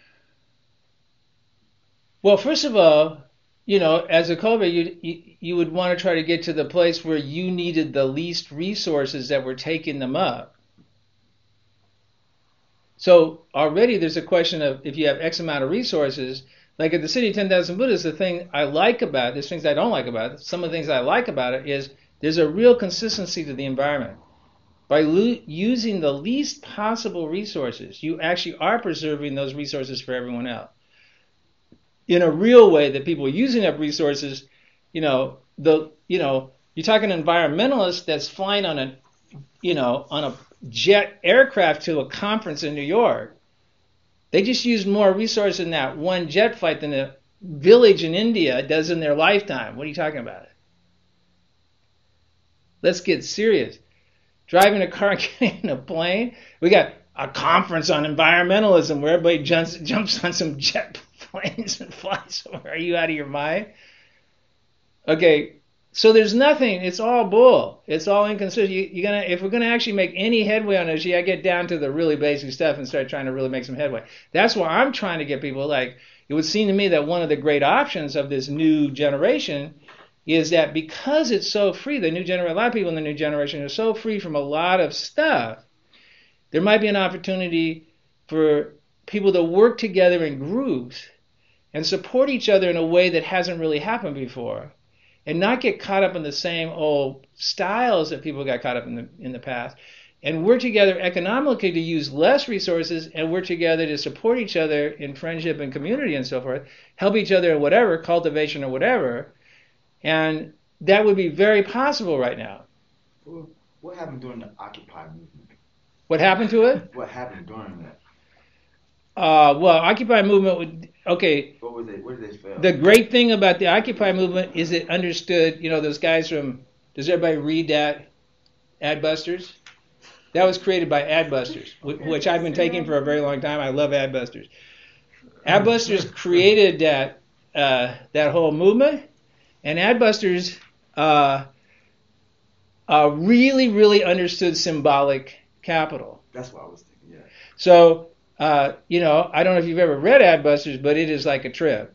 Well, first of all, you know, as a cultivator, you, you you would want to try to get to the place where you needed the least resources that were taking them up. So already there's a question of if you have X amount of resources, like at the City of ten thousand Buddhas, the thing I like about it, there's things I don't like about it, some of the things I like about it is there's a real consistency to the environment. By lo- using the least possible resources, you actually are preserving those resources for everyone else. in a real way that people are using up resources, you know, the you know, you're talking an environmentalist that's flying on a you know, on a jet aircraft to a conference in New York. They just used more resources in that one jet flight than a village in India does in their lifetime. What are you talking about? Let's get serious. Driving a car, getting in a plane. We got a conference on environmentalism where everybody jumps, jumps on some jet planes and flies somewhere. Are you out of your mind? Okay, so there's nothing. It's all bull. It's all inconsistent. You, you're gonna, if we're gonna actually make any headway on this, you gotta get down to the really basic stuff and start trying to really make some headway. That's why I'm trying to get people. Like, it would seem to me that one of the great options of this new generation is that because it's so free, the new generation, a lot of people in the new generation are so free from a lot of stuff, there might be an opportunity for people to work together in groups and support each other in a way that hasn't really happened before, and not get caught up in the same old styles that people got caught up in the in the past, and work together economically to use less resources and work together to support each other in friendship and community and so forth, help each other in whatever, cultivation or whatever. And that would be very possible right now. What happened during the Occupy movement? What happened to it? What happened during that? Uh, well, Occupy movement would, okay. What was it? Where did they fail? The great thing about the Occupy movement is it understood, you know, those guys from, does everybody read that? Adbusters? That was created by Adbusters, which I've been taking for a very long time. I love Adbusters. Adbusters created that uh, that whole movement, and Adbusters uh, uh, really, really understood symbolic capital. That's what I was thinking, yeah. So, uh, you know, I don't know if you've ever read Adbusters, but it is like a trip.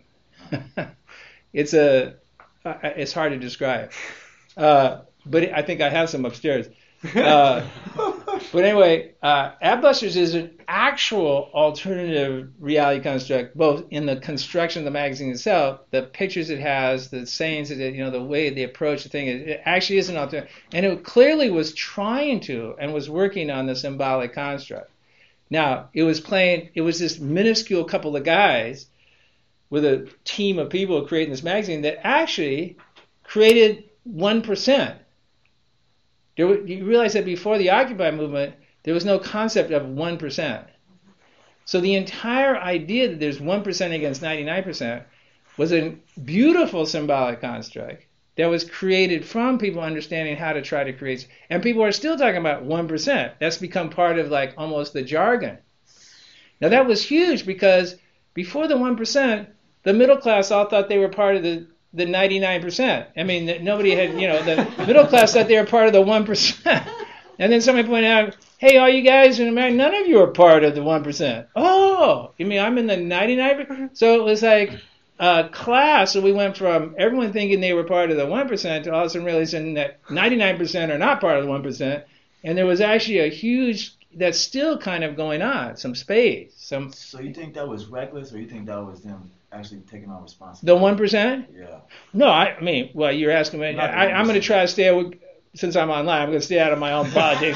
It's a, uh, it's hard to describe. Uh, but I think I have some upstairs. Uh, but anyway, uh, Adbusters is an actual alternative reality construct, both in the construction of the magazine itself, the pictures it has, the sayings, that it, you know, the way they approach the thing. It, it actually is an alternative, and it clearly was trying to and was working on the symbolic construct. Now, it was playing. It was this minuscule couple of guys with a team of people creating this magazine that actually created one percent. There, you realize that before the Occupy movement, there was no concept of one percent. So the entire idea that there's one percent against ninety-nine percent was a beautiful symbolic construct that was created from people understanding how to try to create. And people are still talking about one percent. That's become part of like almost the jargon. Now that was huge because before the one percent, the middle class all thought they were part of the the ninety-nine percent. I mean, nobody had, you know, the middle class thought they were part of the one percent. And then somebody pointed out, hey, all you guys in America, none of you are part of the one percent. Oh, you mean I'm in the ninety-nine percent? So it was like a class. So we went from everyone thinking they were part of the one percent to all of a sudden realizing that ninety-nine percent are not part of the one percent. And there was actually a huge, that's still kind of going on, some space. Some. So you think that was reckless, or you think that was them actually taking on responsibility? The one percent? Yeah. No, I, I mean, well, you're asking me. I, I'm going to try to stay, away, since I'm online, I'm going to stay out of my own politics.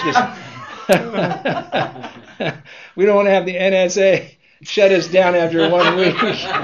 We don't want to have the N S A shut us down after one week.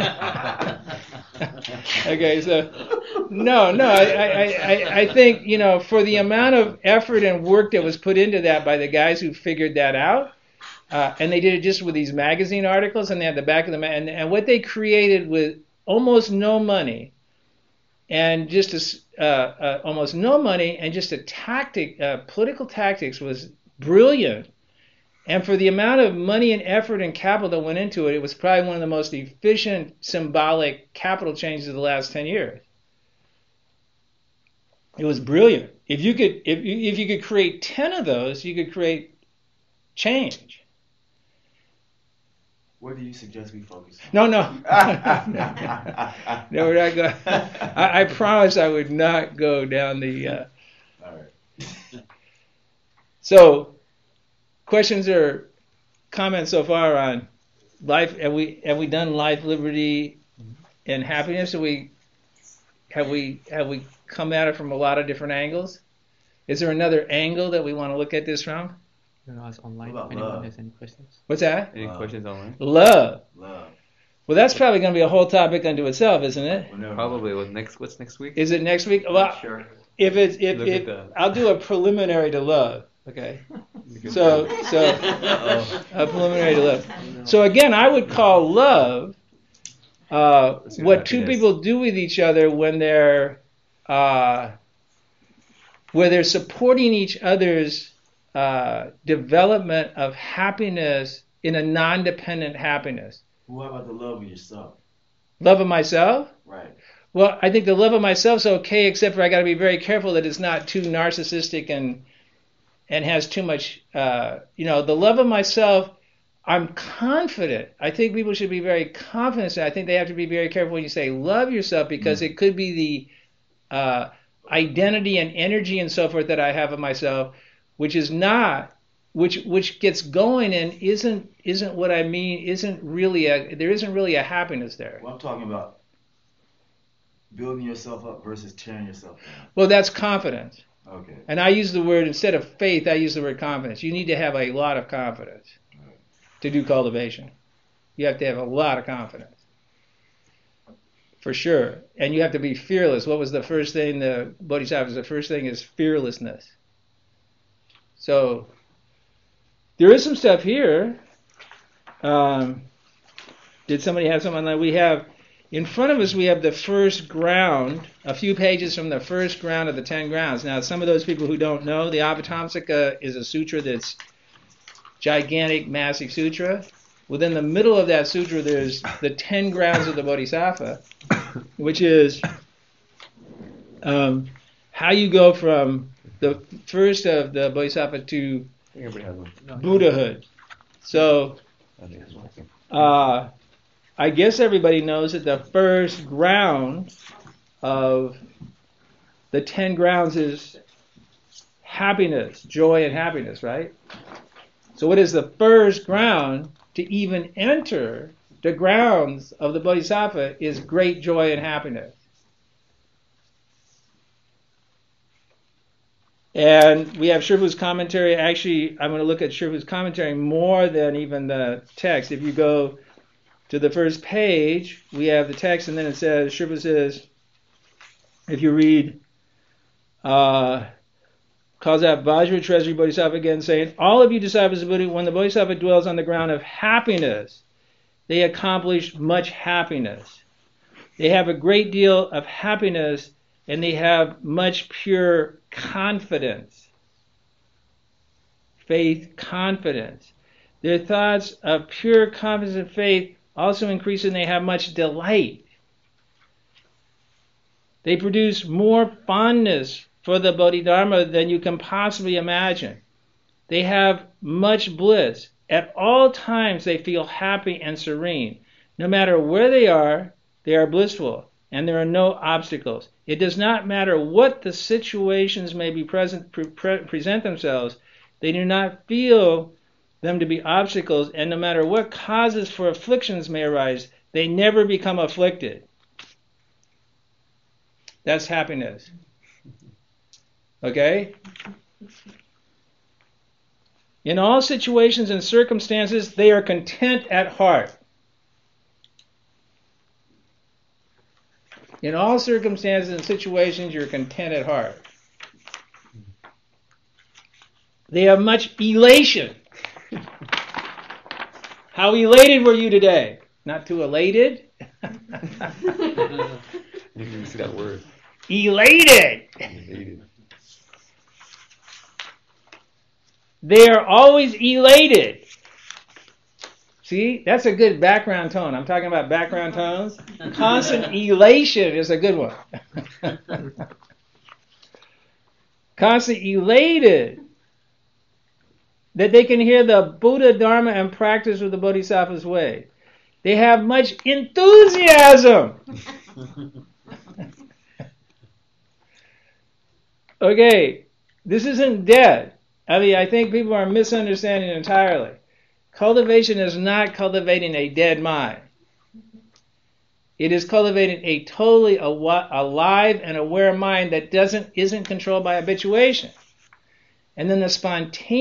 Okay, so, no, no, I, I, I, I think, you know, for the amount of effort and work that was put into that by the guys who figured that out, Uh, and they did it just with these magazine articles, and they had the back of the ma- and, and what they created with almost no money, and just a, uh, uh, almost no money, and just a tactic, uh, political tactics was brilliant. And for the amount of money and effort and capital that went into it, it was probably one of the most efficient symbolic capital changes of the last ten years. It was brilliant. If you could, if you, if you could create ten of those, you could create change. Where do you suggest we focus on? No, no. No, we're not going. I, I promise I would not go down the. Uh... All right. So, questions or comments so far on life? Have we have we done life, liberty, and happiness? Have we have we have we come at it from a lot of different angles? Is there another angle that we want to look at this from? You know, ask online What if about anyone love? has any questions. What's that? Any Love. questions online? Love. Love. Well, that's probably going to be a whole topic unto itself, isn't it? Whenever. Probably. What next? What's next week? Is it next week? Well, Sure. if it's if, Look if at that. I'll do a preliminary to love. Okay. So so Uh-oh. a preliminary to love. So again, I would call love uh, Pursuit of what two happiness. people do with each other when they're uh, where they're supporting each other's uh, development of happiness in a non-dependent happiness. What about the love of yourself? Love of myself? Right. Well, I think the love of myself's okay, except for I got to be very careful that it's not too narcissistic and and has too much. Uh, you know, the love of myself. I'm confident. I think people should be very confident. I think they have to be very careful when you say love yourself, because mm. it could be the uh, identity and energy and so forth that I have of myself, which is not, which which gets going and isn't isn't what I mean. Isn't really a there isn't really a happiness there. Well, I'm talking about building yourself up versus tearing yourself down. Well, that's confidence. Okay. And I use the word, instead of faith, I use the word confidence. You need to have a lot of confidence Right. to do cultivation. You have to have a lot of confidence. For sure. And you have to be fearless. What was the first thing the Bodhisattva, the first thing is fearlessness. So there is some stuff here. Um, did somebody have something that we have? In front of us, we have the first ground, a few pages from the first ground of the ten grounds. Now, some of those people who don't know, the Avatamsaka is a sutra that's gigantic, massive sutra. Within the middle of that sutra, there's the ten grounds of the Bodhisattva, which is um, how you go from the first of the Bodhisattva to I think everybody has one. Buddhahood. So, I think it's working. uh, I guess everybody knows that the first ground of the ten grounds is happiness, joy and happiness, right? So what is the first ground to even enter the grounds of the Bodhisattva is great joy and happiness. And we have Shifu's commentary. Actually, I'm going to look at Shifu's commentary more than even the text. If you go to the first page, we have the text, and then it says, Shifu says, if you read, uh, calls out Vajra Treasury Bodhisattva again, saying, all of you disciples of Buddha, when the Bodhisattva dwells on the ground of happiness, they accomplish much happiness. They have a great deal of happiness, and they have much pure confidence. Faith, confidence. Their thoughts of pure confidence and faith also increase, and they have much delight. They produce more fondness for the Bodhidharma than you can possibly imagine. They have much bliss. At all times they feel happy and serene. No matter where they are, they are blissful, and there are no obstacles. It does not matter what the situations may be present pre- pre- present themselves. They do not feel them to be obstacles, and no matter what causes for afflictions may arise, they never become afflicted. That's happiness. Okay? In all situations and circumstances, they are content at heart. In all circumstances and situations, you're content at heart. They have much elation. How elated were you today? Not too elated? You can see that word. Elated! Elated. They are always elated. See, that's a good background tone. I'm talking about background tones. Constant elation is a good one. Constant elated. That they can hear the Buddha, Dharma, and practice with the Bodhisattva's way. They have much enthusiasm. Okay, this isn't dead. I mean, I think people are misunderstanding entirely. Cultivation is not cultivating a dead mind. It is cultivating a totally awa- alive and aware mind that doesn't isn't controlled by habituation. And then the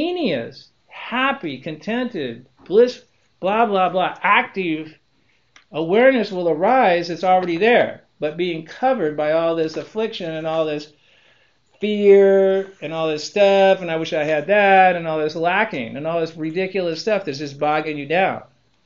spontaneous, happy, contented, bliss, blah, blah, blah, active Awareness will arise, it's already there, but being covered by all this affliction and all this fear and all this stuff, and I wish I had that, and all this lacking, and all this ridiculous stuff that's just bogging you down.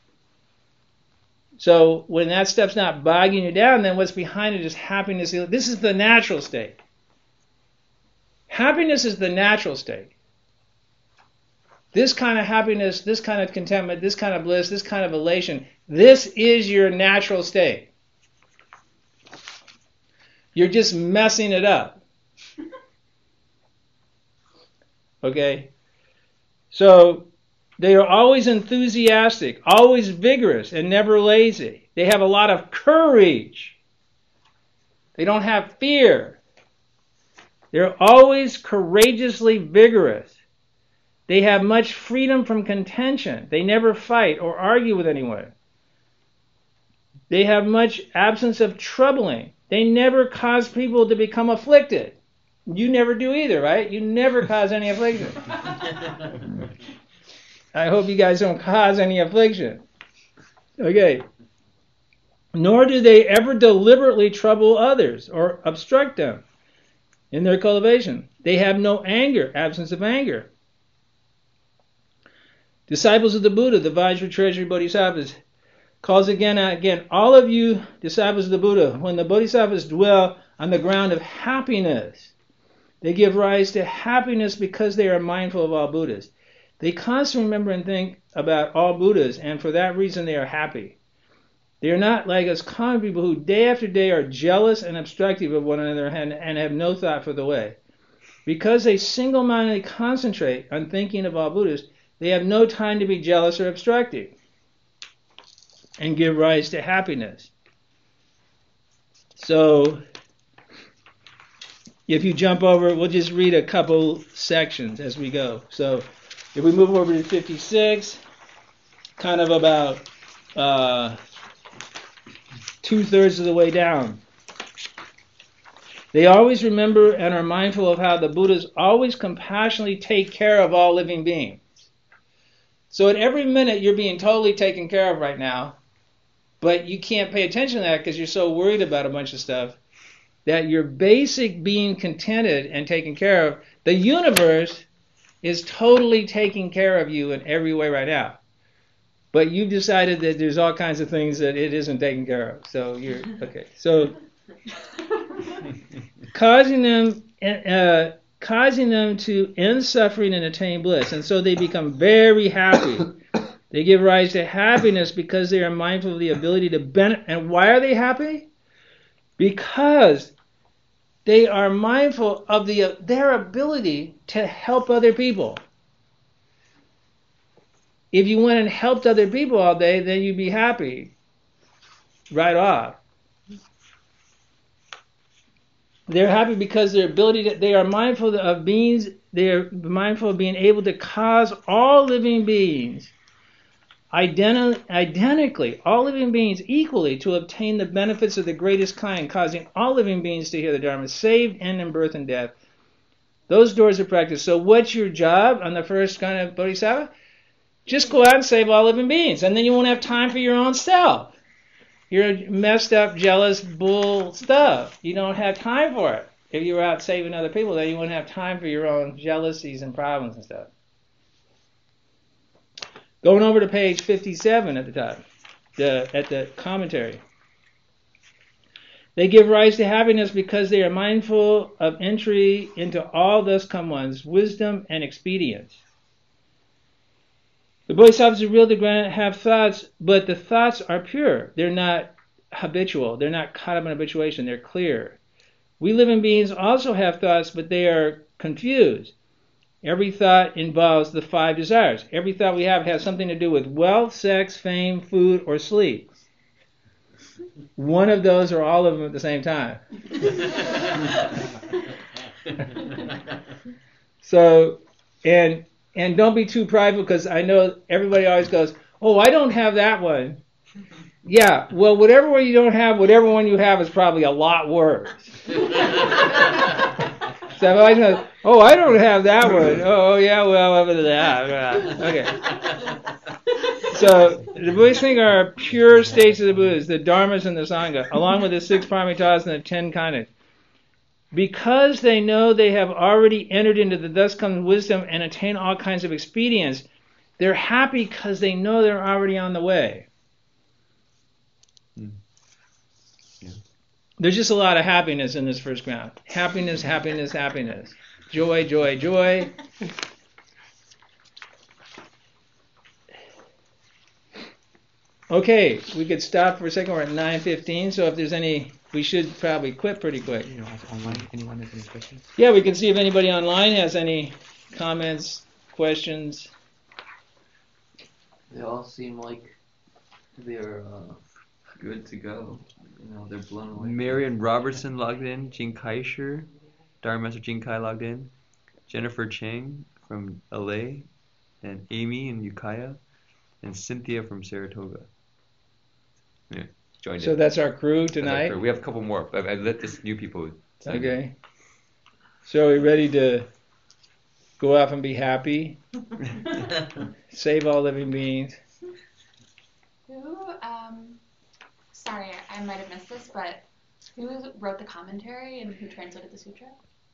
So when that stuff's not bogging you down, then what's behind it is happiness. This is the natural state. Happiness is the natural state. This kind of happiness, this kind of contentment, this kind of bliss, this kind of elation, this is your natural state. You're just messing it up. Okay? So they are always enthusiastic, always vigorous, and never lazy. They have a lot of courage. They don't have fear. They're always courageously vigorous. They have much freedom from contention. They never fight or argue with anyone. They have much absence of troubling. They never cause people to become afflicted. You never do either, right? You never cause any affliction. I hope you guys don't cause any affliction. Okay. Nor do they ever deliberately trouble others or obstruct them in their cultivation. They have no anger, absence of anger. Disciples of the Buddha, the Vajra Treasury Bodhisattvas, calls again and again, all of you disciples of the Buddha, when the Bodhisattvas dwell on the ground of happiness, they give rise to happiness because they are mindful of all Buddhas. They constantly remember and think about all Buddhas, and for that reason they are happy. They are not like us common people who day after day are jealous and obstructive of one another and, and have no thought for the way. Because they single-mindedly concentrate on thinking of all Buddhas, they have no time to be jealous or obstructive and give rise to happiness. So, if you jump over, we'll just read a couple sections as we go. So, if we move over to fifty-six, kind of about uh, two-thirds of the way down. They always remember and are mindful of how the Buddhas always compassionately take care of all living beings. So at every minute you're being totally taken care of right now, but you can't pay attention to that because you're so worried about a bunch of stuff that your basic being contented and taken care of, the universe is totally taking care of you in every way right now. But you've decided that there's all kinds of things that it isn't taking care of. So you're, okay. So causing them... Uh, causing them to end suffering and attain bliss. And so they become very happy. They give rise to happiness because they are mindful of the ability to benefit. And why are they happy? Because they are mindful of the uh, their ability to help other people. If you went and helped other people all day, then you'd be happy right off. They're happy because their ability to, they are mindful of beings, they are mindful of being able to cause all living beings identi- identically, all living beings equally to obtain the benefits of the greatest kind, causing all living beings to hear the Dharma, saved, end in birth and death. Those doors are practiced. So what's your job on the first kind of bodhisattva? Just go out and save all living beings, and then you won't have time for your own self. You're messed up, jealous, bull stuff. You don't have time for it. If you were out saving other people, then you wouldn't have time for your own jealousies and problems and stuff. Going over to page fifty-seven at the top, the, at the commentary. They give rise to happiness because they are mindful of entry into all thus come ones, wisdom and expedience. The bodhisattvas of real degree have thoughts, but the thoughts are pure. They're not habitual. They're not caught up in habituation. They're clear. We living beings also have thoughts, but they are confused. Every thought involves the five desires. Every thought we have has something to do with wealth, sex, fame, food, or sleep. One of those or all of them at the same time. So, and and don't be too prideful, because I know everybody always goes, oh, I don't have that one. Yeah, well, whatever one you don't have, whatever one you have is probably a lot worse. So if I go, oh, I don't have that one. Oh, yeah, well, over that. Okay. So the Buddhists think are pure states of the Buddhas, the Dharmas and the Sangha, along with the six paramitas and the ten khandhas. Because they know they have already entered into the thus comes wisdom and attain all kinds of expedience, they're happy because they know they're already on the way. Mm. Yeah. There's just a lot of happiness in this first ground. Happiness, happiness, happiness. Joy, joy, joy. Okay, we could stop for a second. We're at nine fifteen, so if there's any, we should probably quit pretty quick. You know, ask online. Anyone has any questions? Yeah, we can see if anybody online has any comments, questions. They all seem like they're uh, good to go. You know, they're blown away. Marion Robertson logged in. Jing Kaisher, Dharma Master Jing Kai logged in. Jennifer Chang from L A, and Amy in Ukiah, and Cynthia from Saratoga. Yeah, joined So in. that's our crew That's our tonight. crew. We have a couple more. I've, I've let this new people. sign in. Okay. So are we ready to go off and be happy? Save all living beings. Who, um, sorry, I might have missed this, but who wrote the commentary and who translated the sutra?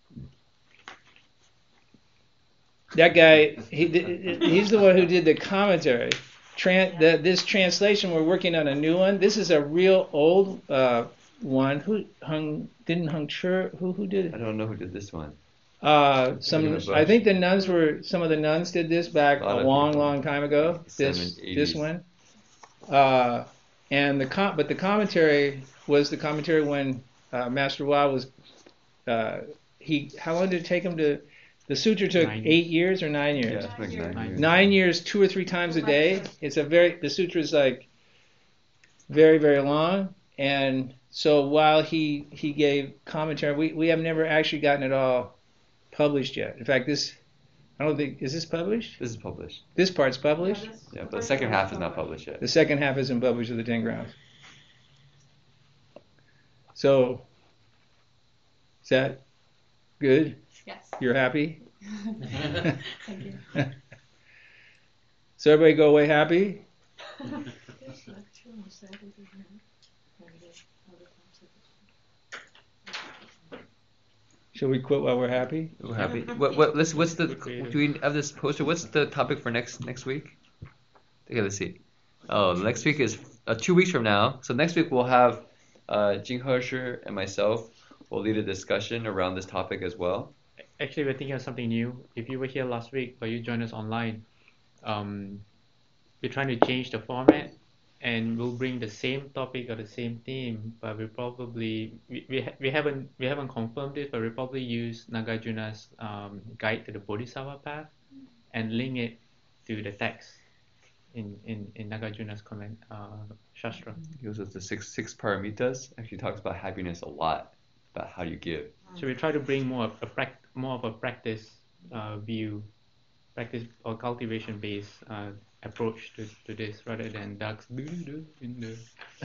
That guy, he, he's the one who did the commentary. Tran, the, this translation, we're working on a new one. This is a real old uh, one. Who hung? Didn't Hung Chur? Who who did I it? don't know who did this one. Uh, some. Benjamin Bush. I think the nuns were. Some of the nuns did this back A a, lot of long, people. long time ago. This seven eighties. this one. Uh, and the com- but the commentary was the commentary when uh, Master Wa was. Uh, he how long did it take him to? The sutra took Nine eight years or nine years. Yeah, it's like nine Nine. years. Nine years, two or three times a day. It's a very the sutra is like very very long, and so while he he gave commentary, we we have never actually gotten it all published yet. In fact, this I don't think is this published. This is published. This part's published. Yeah, but the second half is not published yet. The second half isn't published of the Ten Grounds. So is that good? Yes. You're happy? Thank you. So everybody go away happy? Shall we quit while we're happy? We're happy. What what let's what's the do we have this poster? What's the topic for next next week? Okay, let's see. Oh, next week is uh, two weeks from now. So next week we'll have uh, Jing Hersher and myself will lead a discussion around this topic as well. Actually, we're thinking of something new. If you were here last week, but you joined us online, um, we're trying to change the format, and we'll bring the same topic or the same theme, but we probably we we, ha- we haven't we haven't confirmed it, but we'll probably use Nagarjuna's um, guide to the Bodhisattva path, and link it to the text in in in Nagarjuna's comment uh, Shastra. He goes with the six six paramitas. Actually talks about happiness a lot, about how you give. So we try to bring more of a prac- more of a practice uh, view, practice or cultivation based uh, approach to, to this rather than ducks in the.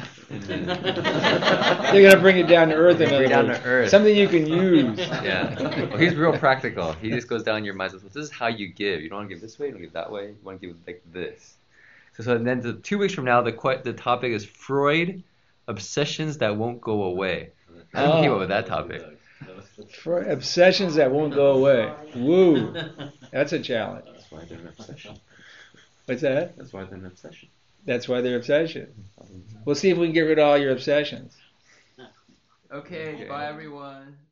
They're gonna bring it down to earth. In Bring other it down words. to earth. Something you can use. Yeah. Well, he's real practical. He just goes down your mind. Says, well, this is how you give. You don't want to give this way. You don't give that way. You want to give like this. So, so then the two weeks from now, the que- the topic is Freud, obsessions that won't go away. I Oh. came up with that topic. For obsessions that won't go away. Woo. That's a challenge. That's why they're an obsession. What's that? That's why they're an obsession. That's why they're obsession. We'll see if we can get rid of all your obsessions. Okay, Okay. bye everyone.